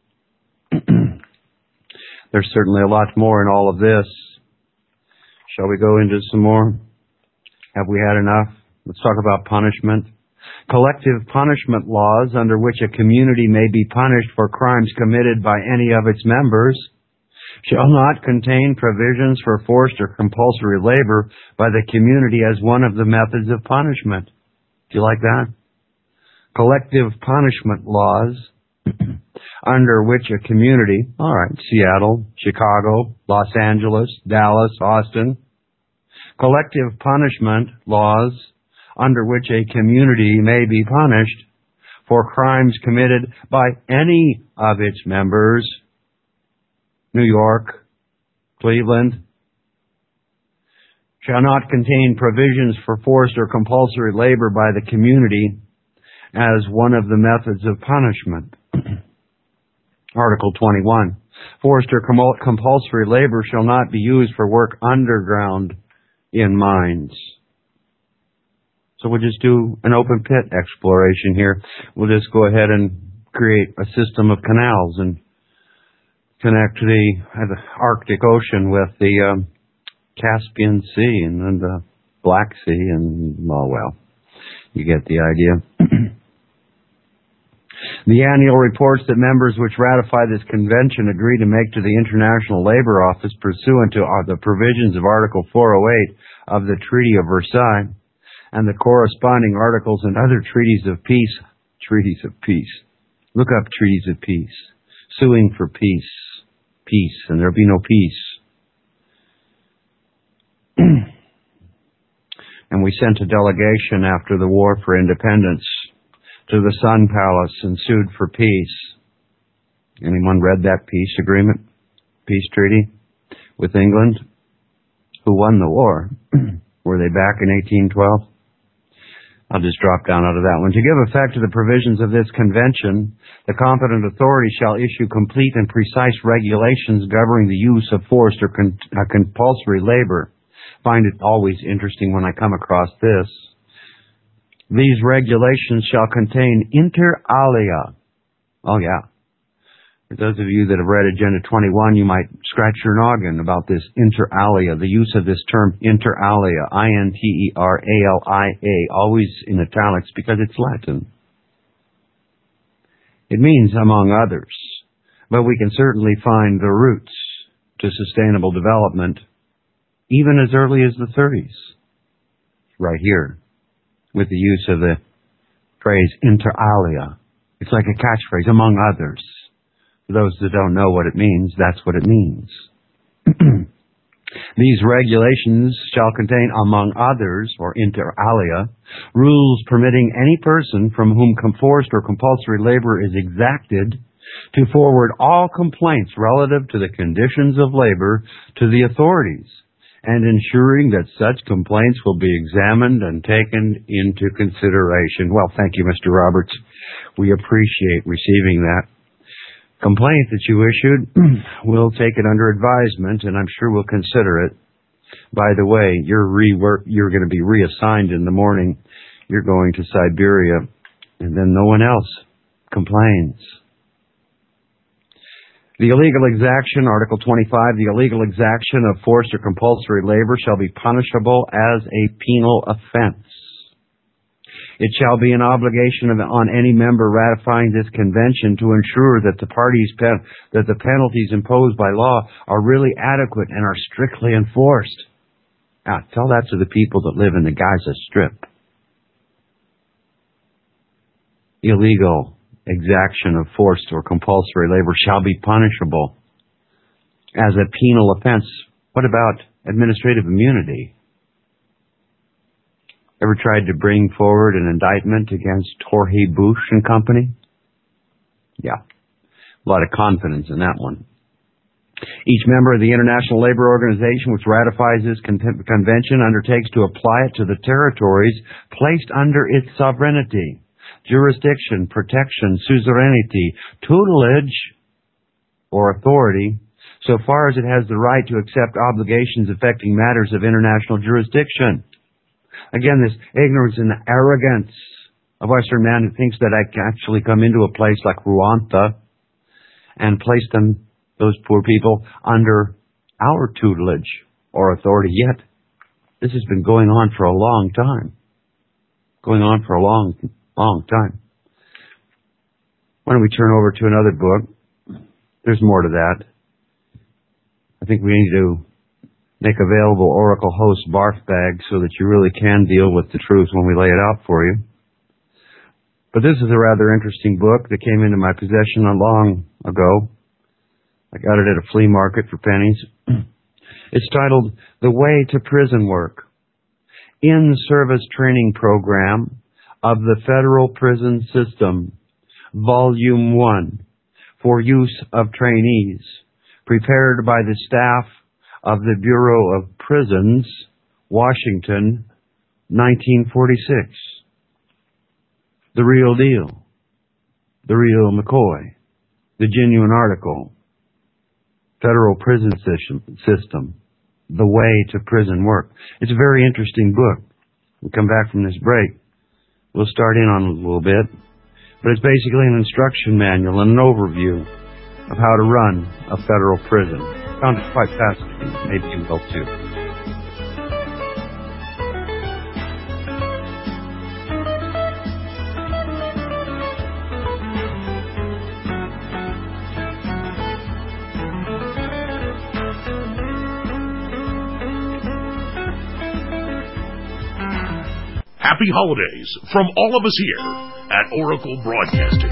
There's certainly a lot more in all of this. Shall we go into some more? Have we had enough? Let's talk about punishment. Collective punishment laws under which a community may be punished for crimes committed by any of its members shall not contain provisions for forced or compulsory labor by the community as one of the methods of punishment. Do you like that? Collective punishment laws under which a community, all right, Seattle, Chicago, Los Angeles, Dallas, Austin, collective punishment laws under which a community may be punished for crimes committed by any of its members, New York, Cleveland, shall not contain provisions for forced or compulsory labor by the community as one of the methods of punishment. Article 21. Forced or compulsory labor shall not be used for work underground in mines. So we'll just do an open pit exploration here. We'll just go ahead and create a system of canals and connect the Arctic Ocean with the Caspian Sea and the Black Sea, and, well, you get the idea. The annual reports that members which ratify this convention agree to make to the International Labor Office pursuant to the provisions of Article 408 of the Treaty of Versailles and the corresponding articles and other treaties of peace. Treaties of peace. Look up treaties of peace. Suing for peace. Peace, and there'll be no peace. And we sent a delegation after the War for Independence to the Sun Palace and sued for peace. Anyone read that peace agreement? Peace treaty with England? Who won the war? Were they back in 1812? I'll just drop down out of that one. To give effect to the provisions of this convention, the competent authority shall issue complete and precise regulations governing the use of forced or compulsory labor. Find it always interesting when I come across this. These regulations shall contain inter alia. Oh yeah. For those of you that have read Agenda 21, you might scratch your noggin about this inter alia, the use of this term inter alia, I-N-T-E-R-A-L-I-A, always in italics because it's Latin. It means among others, but we can certainly find the roots to sustainable development even as early as the 30s, right here, with the use of the phrase inter alia. It's like a catchphrase, among others. For those that don't know what it means, that's what it means. These regulations shall contain, among others, or inter alia, rules permitting any person from whom forced or compulsory labor is exacted to forward all complaints relative to the conditions of labor to the authorities, and ensuring that such complaints will be examined and taken into consideration. Well, thank you, Mr. Roberts. We appreciate receiving that complaint that you issued. We'll take it under advisement, and I'm sure we'll consider it. By the way, you're going to be reassigned in the morning. You're going to Siberia, and then no one else complains. The illegal exaction, Article 25, the illegal exaction of forced or compulsory labor shall be punishable as a penal offense. It shall be an obligation on any member ratifying this convention to ensure that the penalties imposed by law are really adequate and are strictly enforced. Now, tell that to the people that live in the Gaza Strip. Illegal exaction of forced or compulsory labor shall be punishable as a penal offense. What about administrative immunity? Ever tried to bring forward an indictment against Jorge Bush and Company? Yeah, a lot of confidence in that one. Each member of the International Labor Organization which ratifies this convention undertakes to apply it to the territories placed under its sovereignty, jurisdiction, protection, suzerainty, tutelage, or authority, so far as it has the right to accept obligations affecting matters of international jurisdiction. Again, this ignorance and arrogance of Western man who thinks that I can actually come into a place like Rwanda and place those poor people, under our tutelage or authority. Yet, this has been going on for a long time. Going on for a long time. Why don't we turn over to another book? There's more to that. I think we need to make available Oracle Host barf bags so that you really can deal with the truth when we lay it out for you. But this is a rather interesting book that came into my possession a ago. I got it at a flea market for pennies. It's titled The Way to Prison Work. In-Service Training Program of the Federal Prison System, Volume 1, for use of trainees, prepared by the staff of the Bureau of Prisons, Washington, 1946. The real deal. The real McCoy. The genuine article. Federal Prison System. The Way to Prison Work. It's a very interesting book. We'll come back from this break. We'll start in on it a little bit. But it's basically an instruction manual and an overview of how to run a federal prison. Found it quite fascinating. Maybe you will too. Happy holidays from all of us here at Oracle Broadcasting.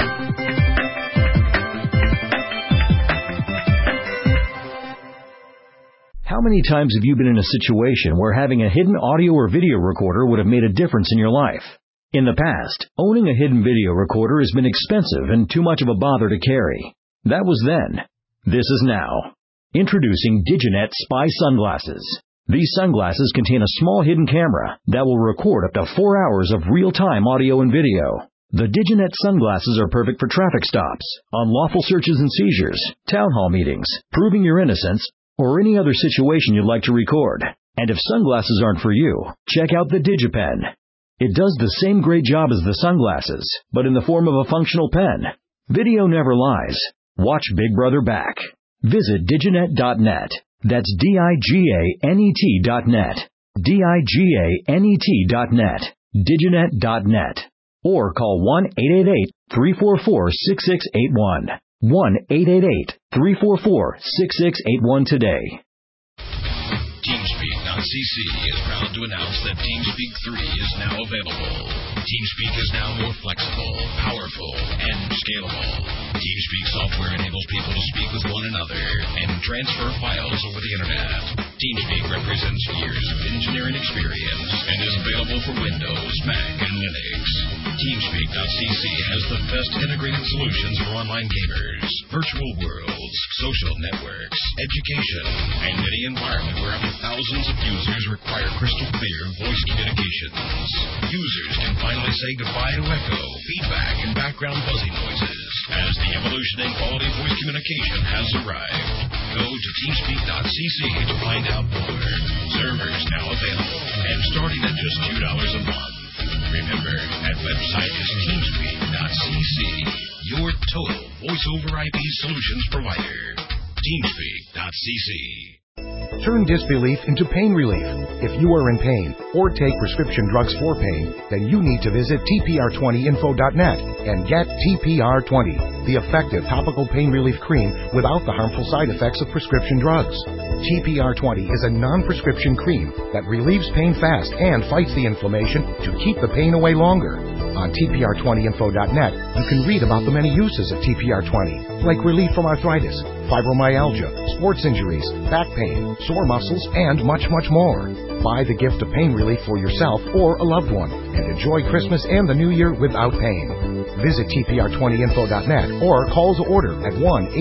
How many times have you been in a situation where having a hidden audio or video recorder would have made a difference in your life? In the past, owning a hidden video recorder has been expensive and too much of a bother to carry. That was then. This is now. Introducing Diginet Spy Sunglasses. These sunglasses contain a small hidden camera that will record up to 4 hours of real-time audio and video. The Diginet sunglasses are perfect for traffic stops, unlawful searches and seizures, town hall meetings, proving your innocence, or any other situation you'd like to record. And if sunglasses aren't for you, check out the DigiPen. It does the same great job as the sunglasses, but in the form of a functional pen. Video never lies. Watch Big Brother back. Visit diginet.net. That's diganet.net. diganet.net. Diginet.net. Or call 1-888-344-6681. 1-888-344-6681 today. TeamSpeak.cc is proud to announce that TeamSpeak 3 is now available. TeamSpeak is now more flexible, powerful, and scalable. TeamSpeak software enables people to speak with one another and transfer files over the internet. TeamSpeak represents years of engineering experience and is available for Windows, Mac, and Linux. TeamSpeak.cc has the best integrated solutions for online gamers, virtual worlds, social networks, education, and any environment where up to thousands of users require crystal clear voice communications. Users can finally say goodbye to echo, feedback, and background buzzing noises as the evolution in quality voice communication has arrived. Go to TeamSpeak.cc to find out more. Servers now available and starting at just $2 a month. Remember, that website is TeamSpeak.cc, your total voice-over IP solutions provider. TeamSpeak.cc. Turn disbelief into pain relief. If you are in pain or take prescription drugs for pain, then you need to visit TPR20info.net and get TPR20, the effective topical pain relief cream without the harmful side effects of prescription drugs. TPR20 is a non-prescription cream that relieves pain fast and fights the inflammation to keep the pain away longer. On TPR20info.net, you can read about the many uses of TPR20, like relief from arthritis, fibromyalgia, sports injuries, back pain, sore muscles, and much, much more. Buy the gift of pain relief for yourself or a loved one and enjoy Christmas and the New Year without pain. Visit TPR20info.net or call to order at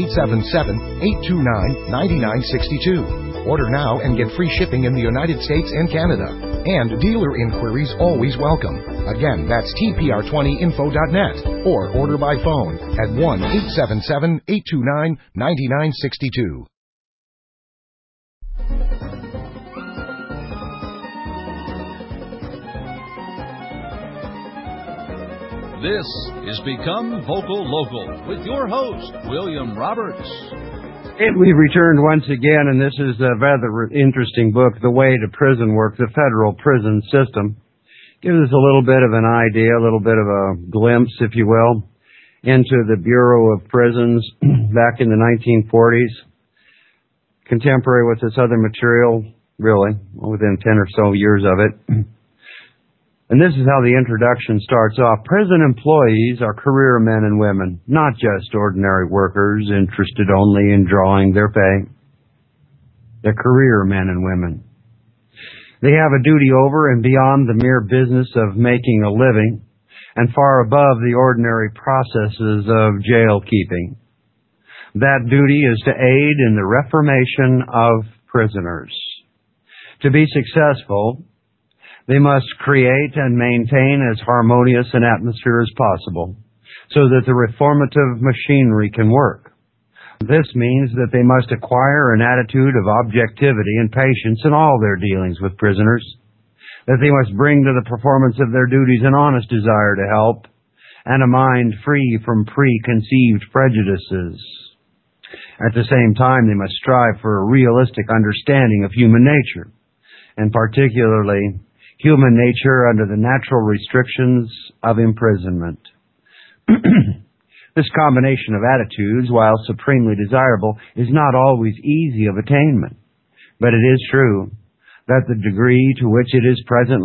1-877-829-9962. Order now and get free shipping in the United States and Canada. And dealer inquiries always welcome. Again, that's TPR20info.net or order by phone at 1-877-829-9962. This is Become Vocal Local with your host, William Roberts. And we've returned once again, and this is a rather interesting book, The Way to Prison Work, the Federal Prison System. Gives us a little bit of an idea, a little bit of a glimpse, if you will, into the Bureau of Prisons back in the 1940s. Contemporary with this other material, really, within 10 or so years of it. And this is how the introduction starts off. Prison employees are career men and women, not just ordinary workers interested only in drawing their pay. They're career men and women. They have a duty over and beyond the mere business of making a living, and far above the ordinary processes of jail keeping. That duty is to aid in the reformation of prisoners. To be successful, they must create and maintain as harmonious an atmosphere as possible so that the reformative machinery can work. This means that they must acquire an attitude of objectivity and patience in all their dealings with prisoners, that they must bring to the performance of their duties an honest desire to help and a mind free from preconceived prejudices. At the same time, they must strive for a realistic understanding of human nature, and particularly human nature under the natural restrictions of imprisonment. This combination of attitudes, while supremely desirable, is not always easy of attainment. But it is true that the degree to which it is present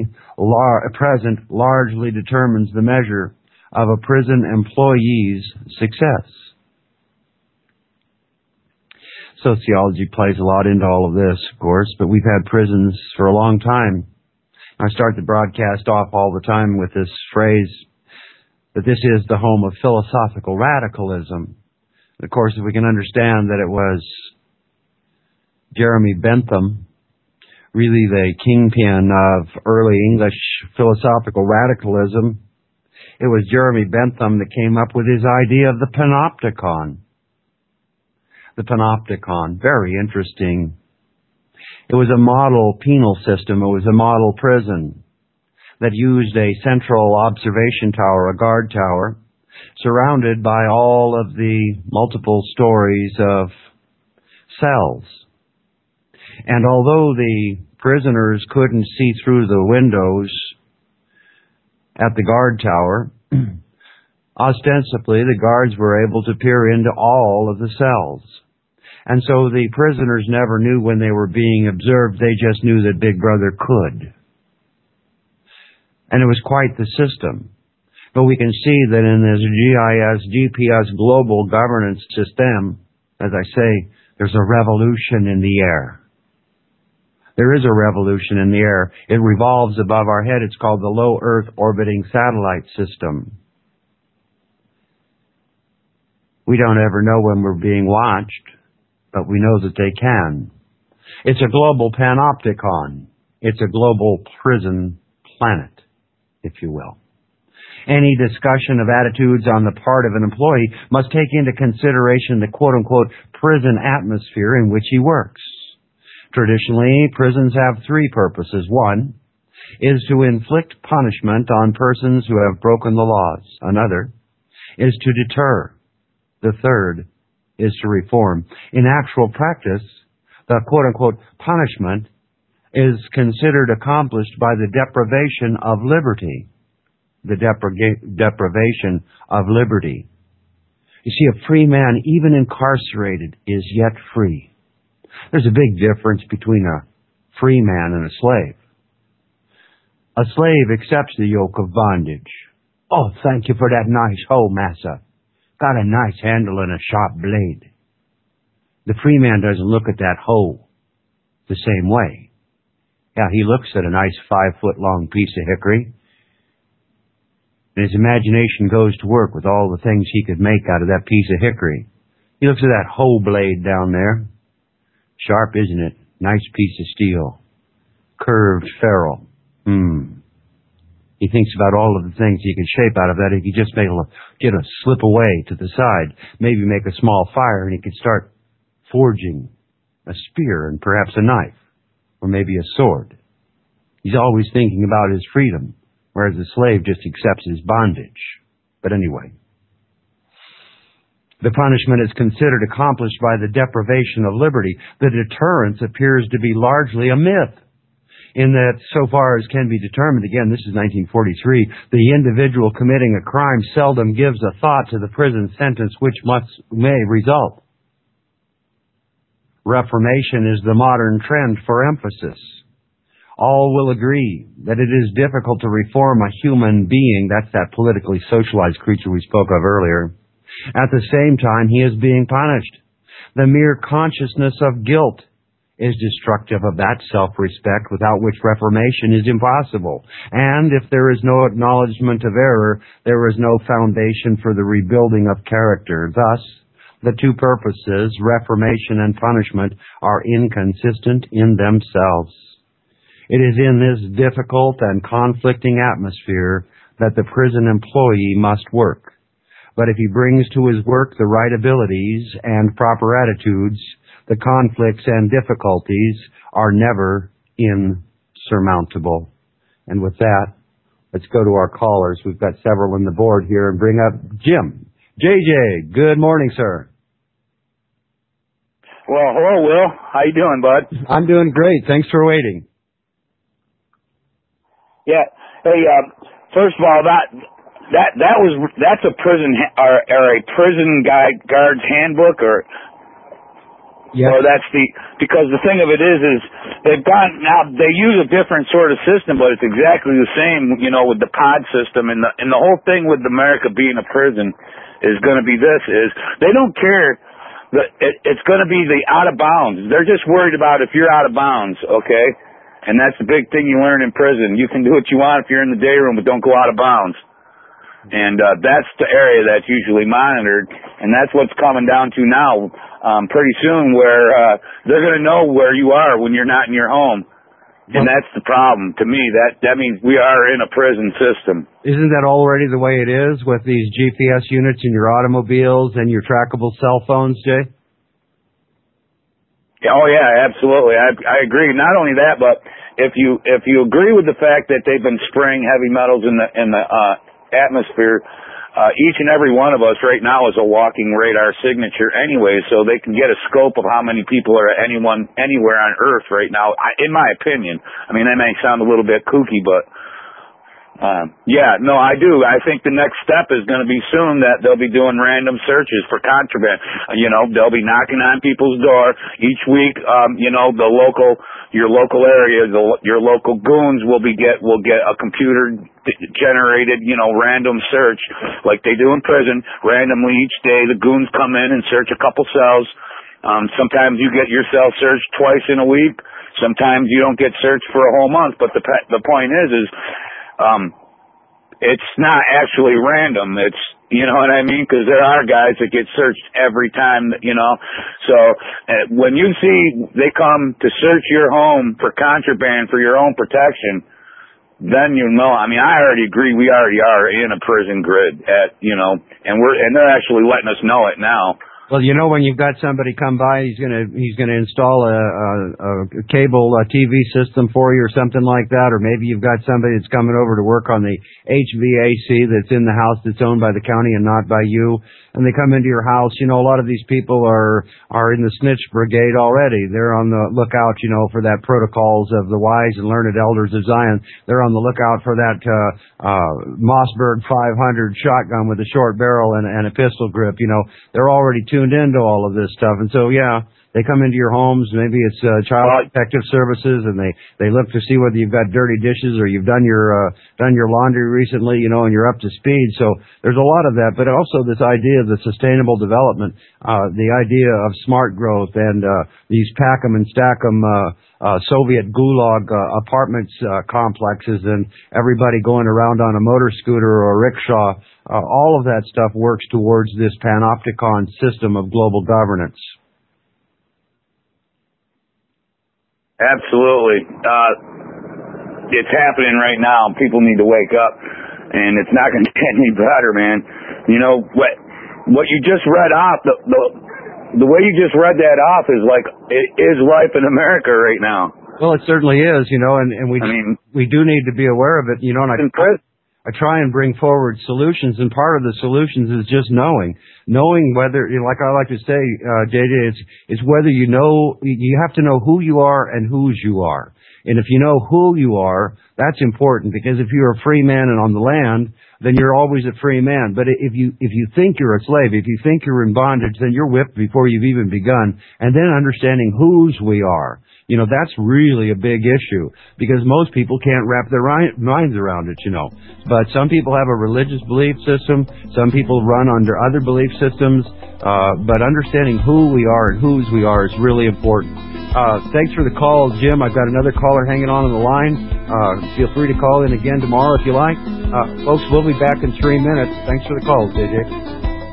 largely determines the measure of a prison employee's success. Sociology plays a lot into all of this, of course, but we've had prisons for a long time. I start the broadcast off all the time with this phrase that this is the home of philosophical radicalism. And of course, if we can understand that it was Jeremy Bentham, really the kingpin of early English philosophical radicalism, it was Jeremy Bentham that came up with his idea of the panopticon. The panopticon, very interesting. It was a model penal system. It was a model prison that used a central observation tower, a guard tower, surrounded by all of the multiple stories of cells. And although the prisoners couldn't see through the windows at the guard tower, ostensibly the guards were able to peer into all of the cells. And so the prisoners never knew when they were being observed. They just knew that Big Brother could. And it was quite the system. But we can see that in this GPS global governance system, as I say, there's a revolution in the air. There is a revolution in the air. It revolves above our head. It's called the Low Earth Orbiting Satellite System. We don't ever know when we're being watched, but we know that they can. It's a global panopticon. It's a global prison planet, if you will. Any discussion of attitudes on the part of an employee must take into consideration the quote-unquote prison atmosphere in which he works. Traditionally, prisons have three purposes. One is to inflict punishment on persons who have broken the laws. Another is to deter. The third is to reform. In actual practice, the quote-unquote punishment is considered accomplished by the deprivation of liberty. The deprivation of liberty. You see, a free man, even incarcerated, is yet free. There's a big difference between a free man and a slave. A slave accepts the yoke of bondage. Oh, thank you for that nice hoe, massa. Got a nice handle and a sharp blade. The free man doesn't look at that hoe the same way. Yeah, he looks at a nice 5-foot-long piece of hickory, and his imagination goes to work with all the things he could make out of that piece of hickory. He looks at that hoe blade down there. Sharp, isn't it? Nice piece of steel. Curved ferrule. He thinks about all of the things he could shape out of that. If he just get a slip away to the side, maybe make a small fire, and he could start forging a spear and perhaps a knife, or maybe a sword. He's always thinking about his freedom, whereas the slave just accepts his bondage. But anyway, the punishment is considered accomplished by the deprivation of liberty. The deterrence appears to be largely a myth, in that so far as can be determined, again, this is 1943, the individual committing a crime seldom gives a thought to the prison sentence which may result. Reformation is the modern trend for emphasis All will agree that it is difficult to reform a human being, that's that politically socialized creature we spoke of earlier. At the same time, he is being punished. The mere consciousness of guilt is destructive of that self-respect without which reformation is impossible. And if there is no acknowledgement of error, there is no foundation for the rebuilding of character. Thus, the two purposes, reformation and punishment, are inconsistent in themselves. It is in this difficult and conflicting atmosphere that the prison employee must work. But if he brings to his work the right abilities and proper attitudes, the conflicts and difficulties are never insurmountable. And with that, let's go to our callers. We've got several on the board here, and bring up Jim. JJ, good morning, sir. Well, hello, Will. How you doing, bud? I'm doing great. Thanks for waiting. Yeah. Hey, first of all, that's a prison or a prison guard's handbook, or yes. Or that's because the thing of it is they've gone now. They use a different sort of system, but it's exactly the same, with the pod system and the whole thing with America being a prison is going to be is they don't care. It's going to be the out of bounds. They're just worried about if you're out of bounds, okay? And that's the big thing you learn in prison. You can do what you want if you're in the day room, but don't go out of bounds. And that's the area that's usually monitored, and that's what's coming down to now pretty soon, where they're going to know where you are when you're not in your home. And that's the problem. To me, that means we are in a prison system. Isn't that already the way it is with these GPS units in your automobiles and your trackable cell phones, Jay? Oh yeah, absolutely. I agree. Not only that, but if you agree with the fact that they've been spraying heavy metals in the atmosphere, each and every one of us right now is a walking radar signature anyway, so they can get a scope of how many people are anywhere on Earth right now, in my opinion. I mean, that may sound a little bit kooky, but I do. I think the next step is going to be soon that they'll be doing random searches for contraband. They'll be knocking on people's door each week. Your local area, your local goons will get a computer generated, random search like they do in prison. Randomly each day, the goons come in and search a couple cells. Sometimes you get your cell searched twice in a week. Sometimes you don't get searched for a whole month. But the point is it's not actually random. It's, you know what I mean? Because there are guys that get searched every time, So when you see they come to search your home for contraband for your own protection, then you know. I mean, I already agree. We already are in a prison grid and they're actually letting us know it now. Well, when you've got somebody come by, he's gonna install a cable TV system for you or something like that, or maybe you've got somebody that's coming over to work on the HVAC that's in the house that's owned by the county and not by you, and they come into your house. A lot of these people are in the snitch brigade already. They're on the lookout, for that protocols of the wise and learned elders of Zion. They're on the lookout for that Mossberg 500 shotgun with a short barrel and a pistol grip. They're already tuned into all of this stuff, and so they come into your homes. Maybe it's Child Protective Services, and they look to see whether you've got dirty dishes or you've done your laundry recently, and you're up to speed. So there's a lot of that, but also this idea of the sustainable development, the idea of smart growth, and these pack 'em and stack 'em Soviet gulag apartments complexes, and everybody going around on a motor scooter or a rickshaw. All of that stuff works towards this panopticon system of global governance. Absolutely. It's happening right now. People need to wake up, and it's not going to get any better, man. What you just read off, the way you just read that off is like it is ripe in America right now. Well, it certainly is, and we do need to be aware of it, and I try and bring forward solutions, and part of the solutions is just knowing whether, like I like to say, JJ, it's whether you have to know who you are and whose you are. And if you know who you are, that's important, because if you're a free man and on the land, then you're always a free man. But if you think you're a slave, if you think you're in bondage, then you're whipped before you've even begun. And then understanding whose we are. You know, that's really a big issue because most people can't wrap their minds around it, you know. But some people have a religious belief system. Some people run under other belief systems. But understanding who we are and whose we are is really important. Thanks for the call, Jim. I've got another caller hanging on the line. Feel free to call in again tomorrow if you like. Folks, we'll be back in 3 minutes. Thanks for the call, JJ.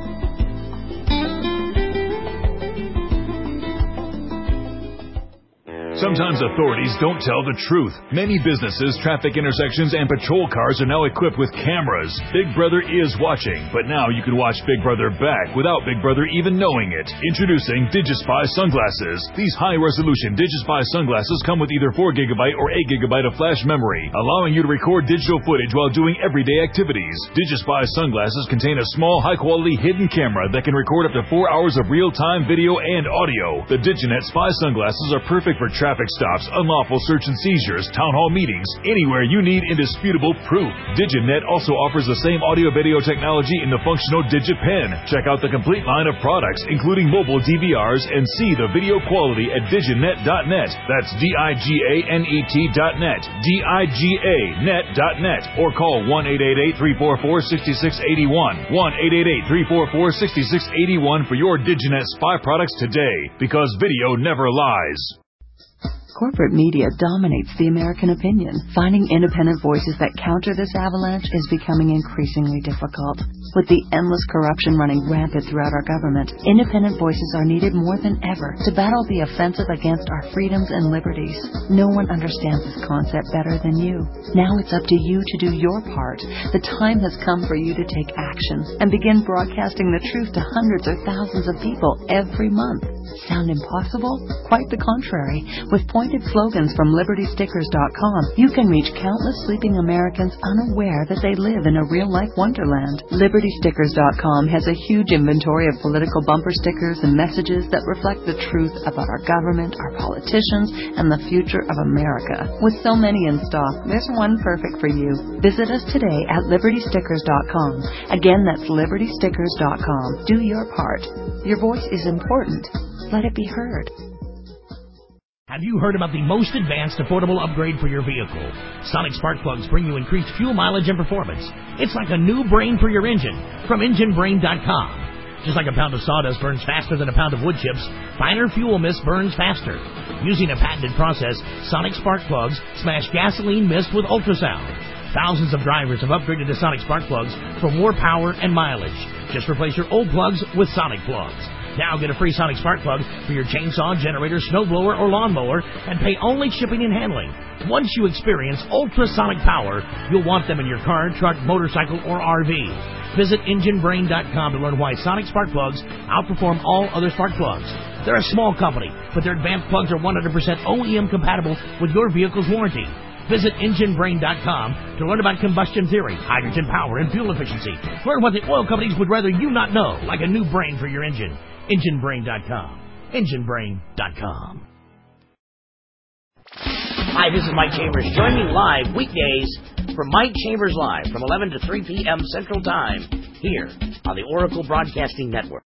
Sometimes authorities don't tell the truth. Many businesses, traffic intersections, and patrol cars are now equipped with cameras. Big Brother is watching, but now you can watch Big Brother back without Big Brother even knowing it. Introducing DigiSpy sunglasses. These high-resolution DigiSpy sunglasses come with either 4GB or 8GB of flash memory, allowing you to record digital footage while doing everyday activities. DigiSpy sunglasses contain a small, high-quality hidden camera that can record up to 4 hours of real-time video and audio. The DigiNet Spy sunglasses are perfect for traffic stops, unlawful search and seizures, town hall meetings, anywhere you need indisputable proof. DigiNet also offers the same audio-video technology in the functional DigiPen. Check out the complete line of products, including mobile DVRs, and see the video quality at diginet.net. That's DIGANET.net, DIGANet.net, or call 1-888-344-6681, 1-888-344-6681 for your DigiNet Spy products today, because video never lies. Corporate media dominates the American opinion. Finding independent voices that counter this avalanche is becoming increasingly difficult. With the endless corruption running rampant throughout our government, independent voices are needed more than ever to battle the offensive against our freedoms and liberties. No one understands this concept better than you. Now it's up to you to do your part. The time has come for you to take action and begin broadcasting the truth to hundreds or thousands of people every month. Sound impossible? Quite the contrary. With pointed slogans from LibertyStickers.com, you can reach countless sleeping Americans unaware that they live in a real-life wonderland. LibertyStickers.com has a huge inventory of political bumper stickers and messages that reflect the truth about our government, our politicians, and the future of America. With so many in stock, there's one perfect for you. Visit us today at LibertyStickers.com. Again, that's LibertyStickers.com. Do your part. Your voice is important. Let it be heard. Have you heard about the most advanced affordable upgrade for your vehicle? Sonic spark plugs bring you increased fuel mileage and performance. It's like a new brain for your engine from EngineBrain.com. Just like a pound of sawdust burns faster than a pound of wood chips, finer fuel mist burns faster. Using a patented process, Sonic spark plugs smash gasoline mist with ultrasound. Thousands of drivers have upgraded to Sonic spark plugs for more power and mileage. Just replace your old plugs with Sonic plugs. Now get a free Sonic spark plug for your chainsaw, generator, snowblower, or lawnmower and pay only shipping and handling. Once you experience ultrasonic power, you'll want them in your car, truck, motorcycle, or RV. Visit EngineBrain.com to learn why Sonic spark plugs outperform all other spark plugs. They're a small company, but their advanced plugs are 100% OEM compatible with your vehicle's warranty. Visit EngineBrain.com to learn about combustion theory, hydrogen power, and fuel efficiency. Learn what the oil companies would rather you not know, like a new brain for your engine. EngineBrain.com. EngineBrain.com. Hi, this is Mike Chambers. Join me live weekdays for Mike Chambers Live from 11 to 3 p.m. Central Time here on the Oracle Broadcasting Network.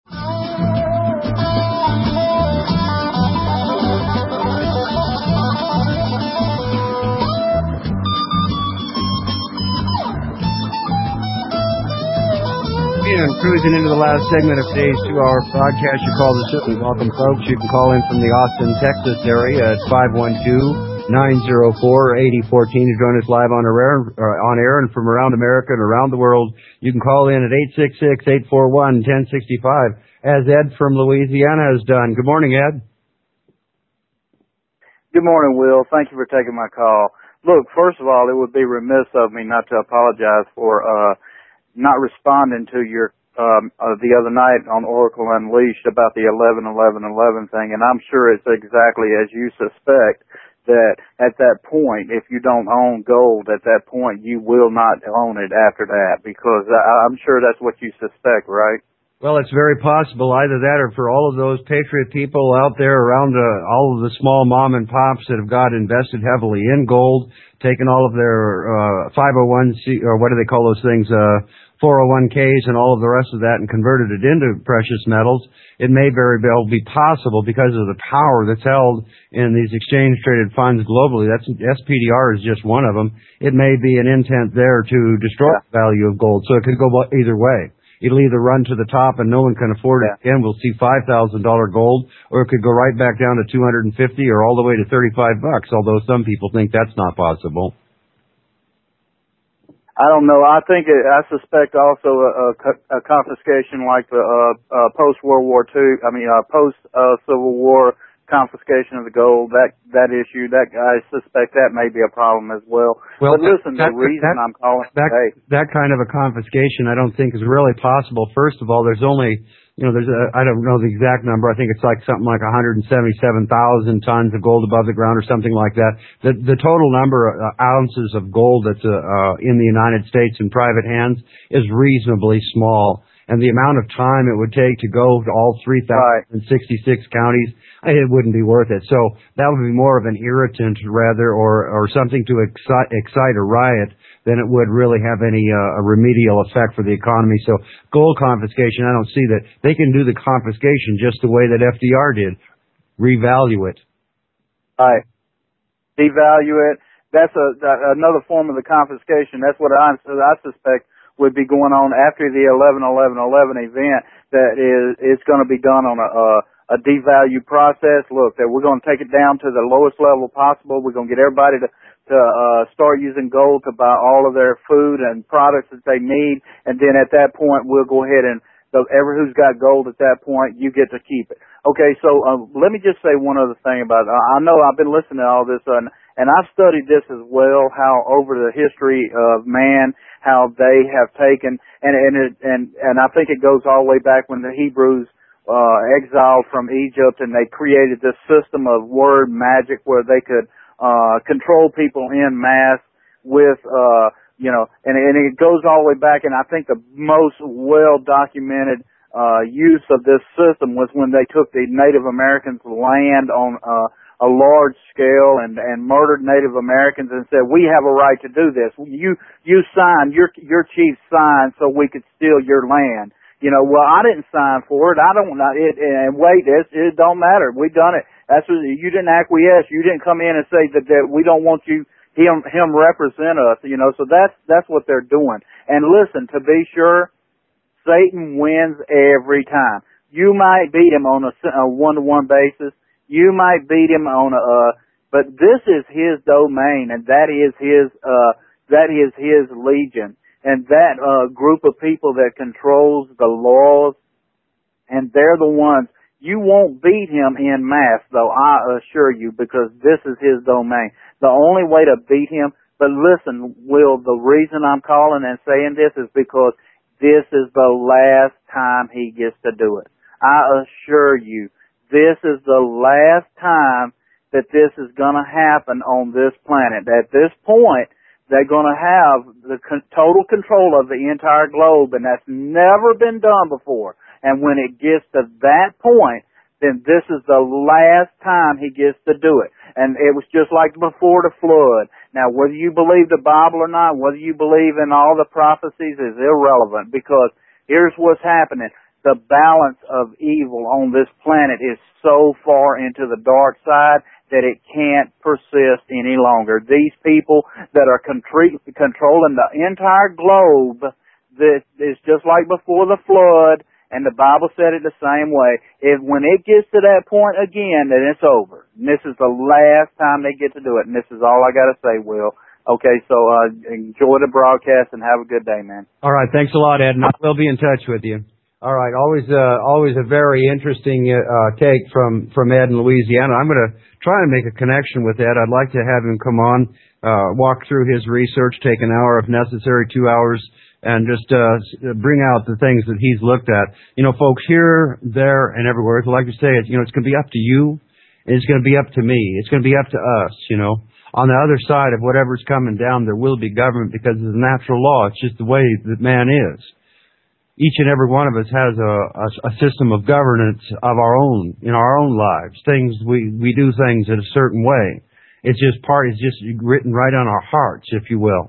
And cruising into the last segment of today's 2-hour broadcast, you call the system. Welcome, folks. You can call in from the Austin, Texas area at 512-904-8014 to join us live on air, and from around America and around the world. You can call in at 866-841-1065, as Ed from Louisiana has done. Good morning, Ed. Good morning, Will. Thank you for taking my call. Look, first of all, it would be remiss of me not to apologize for not responding to your the other night on Oracle Unleashed about the 11-11-11 thing, and I'm sure it's exactly as you suspect, that at that point, if you don't own gold at that point, you will not own it after that, because I'm sure that's what you suspect, right? Well, it's very possible, either that or for all of those patriot people out there around all of the small mom and pops that have got invested heavily in gold, taken all of their 501c, or what do they call those things, 401ks and all of the rest of that and converted it into precious metals, it may very well be possible because of the power that's held in these exchange-traded funds globally. That's SPDR is just one of them. It may be an intent there to destroy the value of gold. So it could go either way. It'll either run to the top and no one can afford it again. We'll see $5,000 gold, or it could go right back down to $250 or all the way to $35, although some people think that's not possible. I don't know. I suspect also a confiscation like the post-World War II. Post-Civil War confiscation of the gold. That issue. I suspect that may be a problem as well. But listen, the reason I'm calling that kind of a confiscation, I don't think is really possible. First of all, there's only I don't know the exact number. I think it's like something like 177,000 tons of gold above the ground or something like that. The total number of ounces of gold that's in the United States in private hands is reasonably small. And the amount of time it would take to go to all 3,066 counties, it wouldn't be worth it. So that would be more of an irritant rather, or something to excite a riot than it would really have any remedial effect for the economy. So gold confiscation, I don't see that. They can do the confiscation just the way that FDR did. Revalue it. Right. Devalue it. That's another form of the confiscation. That's what I suspect would be going on after the 11/11/11 event. That it's going to be done on a devalue process. Look, that we're going to take it down to the lowest level possible. We're going to get everybody to start using gold to buy all of their food and products that they need, and then at that point we'll go ahead and who's got gold at that point, you get to keep it. Okay, so let me just say one other thing about it. I know I've been listening to all this, and I've studied this as well, how over the history of man, how they have taken, and I think it goes all the way back when the Hebrews exiled from Egypt, and they created this system of word magic where they could control people en masse with and it goes all the way back, and I think the most well documented use of this system was when they took the Native Americans' land on a large scale and murdered Native Americans and said, we have a right to do this. You signed, your chief signed so we could steal your land. Well, I didn't sign for it. It don't matter. We done it. You didn't acquiesce. You didn't come in and say that we don't want him represent us, so that's what they're doing. And listen, to be sure, Satan wins every time. You might beat him on a one-to-one basis. You might beat him but this is his domain, and that is his legion. And that group of people that controls the laws, and they're the ones. You won't beat him en masse, though, I assure you, because this is his domain. The only way to beat him, but listen, Will, the reason I'm calling and saying this is because this is the last time he gets to do it. I assure you, this is the last time that this is going to happen on this planet. At this point, they're going to have the total control of the entire globe, and that's never been done before. And when it gets to that point, then this is the last time he gets to do it. And it was just like before the flood. Now, whether you believe the Bible or not, whether you believe in all the prophecies is irrelevant, because here's what's happening. The balance of evil on this planet is so far into the dark side that it can't persist any longer. These people that are controlling the entire globe, that is just like before the flood, and the Bible said it the same way. When it gets to that point again, then it's over. And this is the last time they get to do it. And this is all I got to say, Will. Okay, so enjoy the broadcast and have a good day, man. All right, thanks a lot, Ed, and I will be in touch with you. All right, always a very interesting take from Ed in Louisiana. I'm going to try and make a connection with Ed. I'd like to have him come on, walk through his research, take an hour if necessary, 2 hours, and just bring out the things that he's looked at. Folks, here, there, and everywhere, as I like to say, it's going to be up to you, and it's going to be up to me. It's going to be up to us, On the other side of whatever's coming down, there will be government because it's a natural law. It's just the way that man is. Each and every one of us has a system of governance of our own, in our own lives. We do things in a certain way. It's just written right on our hearts, if you will.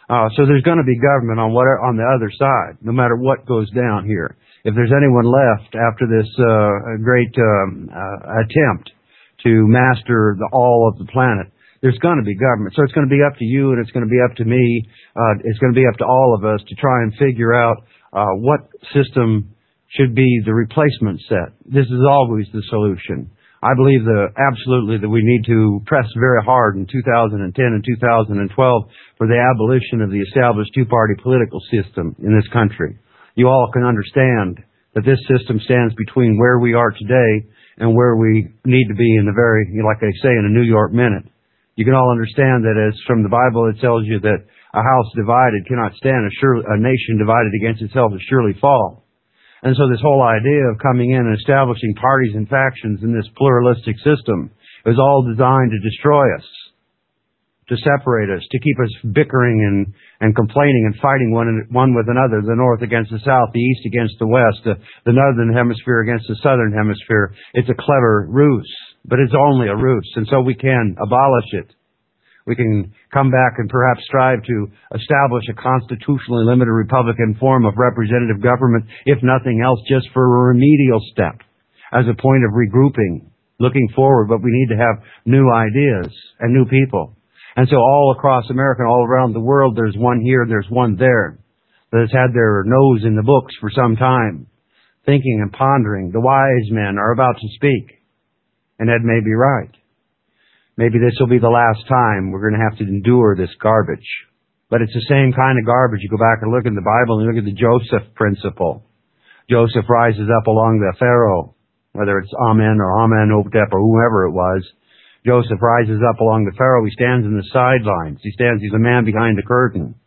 So there's going to be government on the other side, no matter what goes down here. If there's anyone left after this great attempt to master all of the planet, there's going to be government. So it's going to be up to you, and it's going to be up to me. It's going to be up to all of us to try and figure out what system should be the replacement set. This is always the solution. I believe absolutely that we need to press very hard in 2010 and 2012 for the abolition of the established two-party political system in this country. You all can understand that this system stands between where we are today and where we need to be in the very, like they say, in a New York minute. You can all understand that as from the Bible it tells you that a house divided cannot stand, a nation divided against itself will surely fall. And so this whole idea of coming in and establishing parties and factions in this pluralistic system is all designed to destroy us, to separate us, to keep us bickering and complaining and fighting one with another, the North against the South, the East against the West, the Northern Hemisphere against the Southern Hemisphere. It's a clever ruse, but it's only a ruse, and so we can abolish it. We can come back and perhaps strive to establish a constitutionally limited Republican form of representative government, if nothing else, just for a remedial step, as a point of regrouping, looking forward. But we need to have new ideas and new people. And so all across America, all around the world, there's one here, there's one there, that has had their nose in the books for some time, thinking and pondering. The wise men are about to speak. And Ed may be right. Maybe this will be the last time we're going to have to endure this garbage. But it's the same kind of garbage. You go back and look in the Bible and look at the Joseph principle. Joseph rises up along the Pharaoh, whether it's Amen or Amenhotep or whoever it was. Joseph rises up along the Pharaoh. He stands in the sidelines. He's a man behind the curtain.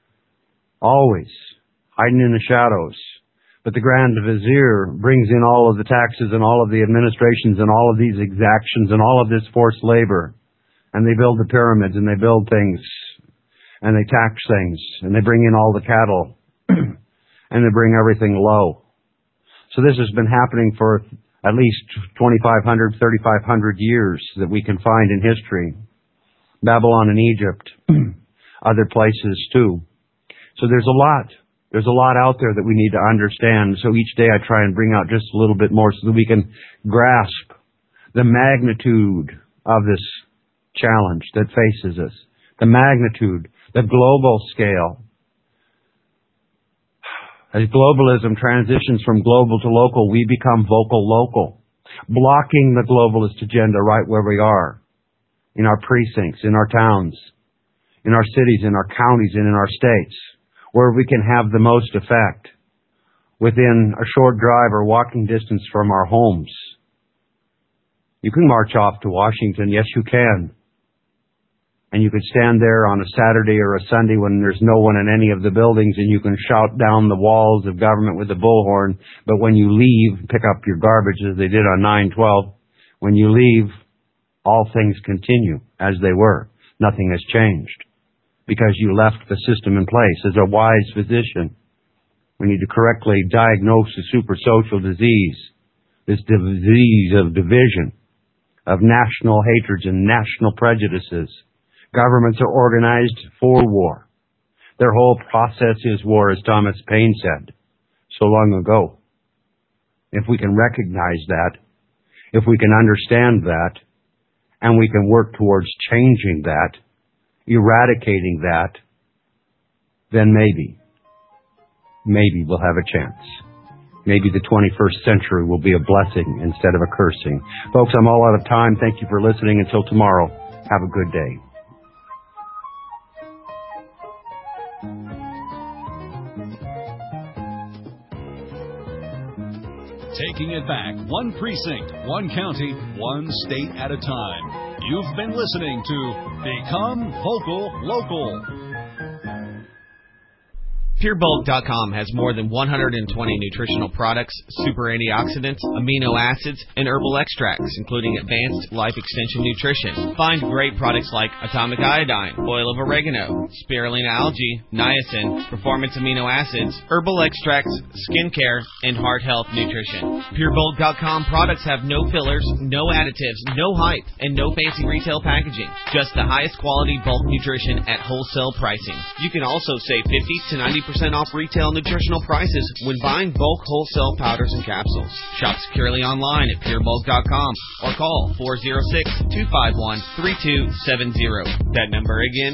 Always hiding in the shadows. But the Grand Vizier brings in all of the taxes and all of the administrations and all of these exactions and all of this forced labor. And they build the pyramids and they build things and they tax things and they bring in all the cattle and they bring everything low. So this has been happening for at least 2,500, 3,500 years that we can find in history. Babylon and Egypt, other places too. So there's a lot. There's a lot out there that we need to understand. So each day I try and bring out just a little bit more so that we can grasp the magnitude of this challenge that faces us. The magnitude, the global scale. As globalism transitions from global to local, we become vocal local, blocking the globalist agenda right where we are, in our precincts, in our towns, in our cities, in our counties, and in our states, where we can have the most effect within a short drive or walking distance from our homes. You can march off to Washington. Yes, you can. And you could stand there on a Saturday or a Sunday when there's no one in any of the buildings and you can shout down the walls of government with a bullhorn. But when you leave, pick up your garbage as they did on 9/12. When you leave, all things continue as they were. Nothing has changed because you left the system in place. As a wise physician, we need to correctly diagnose the super-social disease, this disease of division, of national hatreds and national prejudices. Governments are organized for war. Their whole process is war, as Thomas Paine said so long ago. If we can recognize that, if we can understand that, and we can work towards changing that, eradicating that, then maybe we'll have a chance. Maybe the 21st century will be a blessing instead of a cursing. Folks, I'm all out of time. Thank you for listening. Until tomorrow, have a good day. Taking it back, one precinct, one county, one state at a time. You've been listening to Become Vocal Local. PureBulk.com has more than 120 nutritional products, super antioxidants, amino acids, and herbal extracts, including advanced life extension nutrition. Find great products like atomic iodine, oil of oregano, spirulina algae, niacin, performance amino acids, herbal extracts, skincare, and heart health nutrition. PureBulk.com products have no fillers, no additives, no hype, and no fancy retail packaging. Just the highest quality bulk nutrition at wholesale pricing. You can also save 50 to 90% off retail nutritional prices when buying bulk wholesale powders and capsules. Shop securely online at purebulk.com or call 406-251-3270. That number again,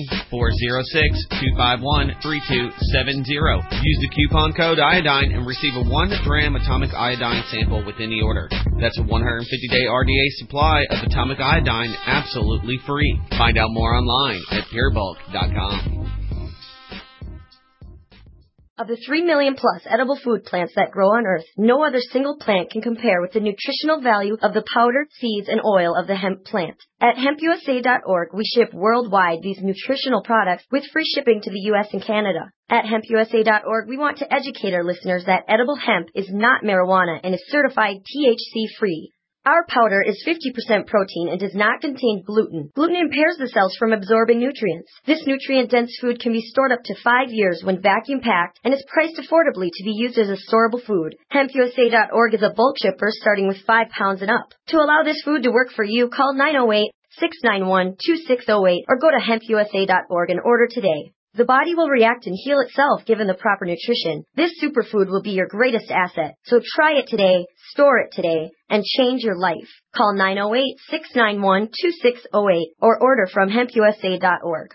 406-251-3270. Use the coupon code iodine and receive a 1 gram atomic iodine sample with any order. That's a 150-day RDA supply of atomic iodine absolutely free. Find out more online at purebulk.com. Of the 3 million plus edible food plants that grow on Earth, no other single plant can compare with the nutritional value of the powder, seeds, and oil of the hemp plant. At hempusa.org, we ship worldwide these nutritional products with free shipping to the U.S. and Canada. At hempusa.org, we want to educate our listeners that edible hemp is not marijuana and is certified THC-free. Our powder is 50% protein and does not contain gluten. Gluten impairs the cells from absorbing nutrients. This nutrient-dense food can be stored up to 5 years when vacuum-packed and is priced affordably to be used as a storable food. HempUSA.org is a bulk shipper starting with 5 pounds and up. To allow this food to work for you, call 908-691-2608 or go to hempusa.org and order today. The body will react and heal itself given the proper nutrition. This superfood will be your greatest asset. So try it today, store it today, and change your life. Call 908-691-2608 or order from hempusa.org.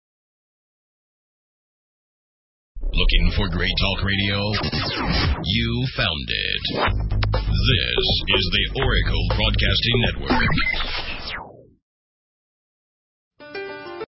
Looking for great talk radio? You found it. This is the Oracle Broadcasting Network.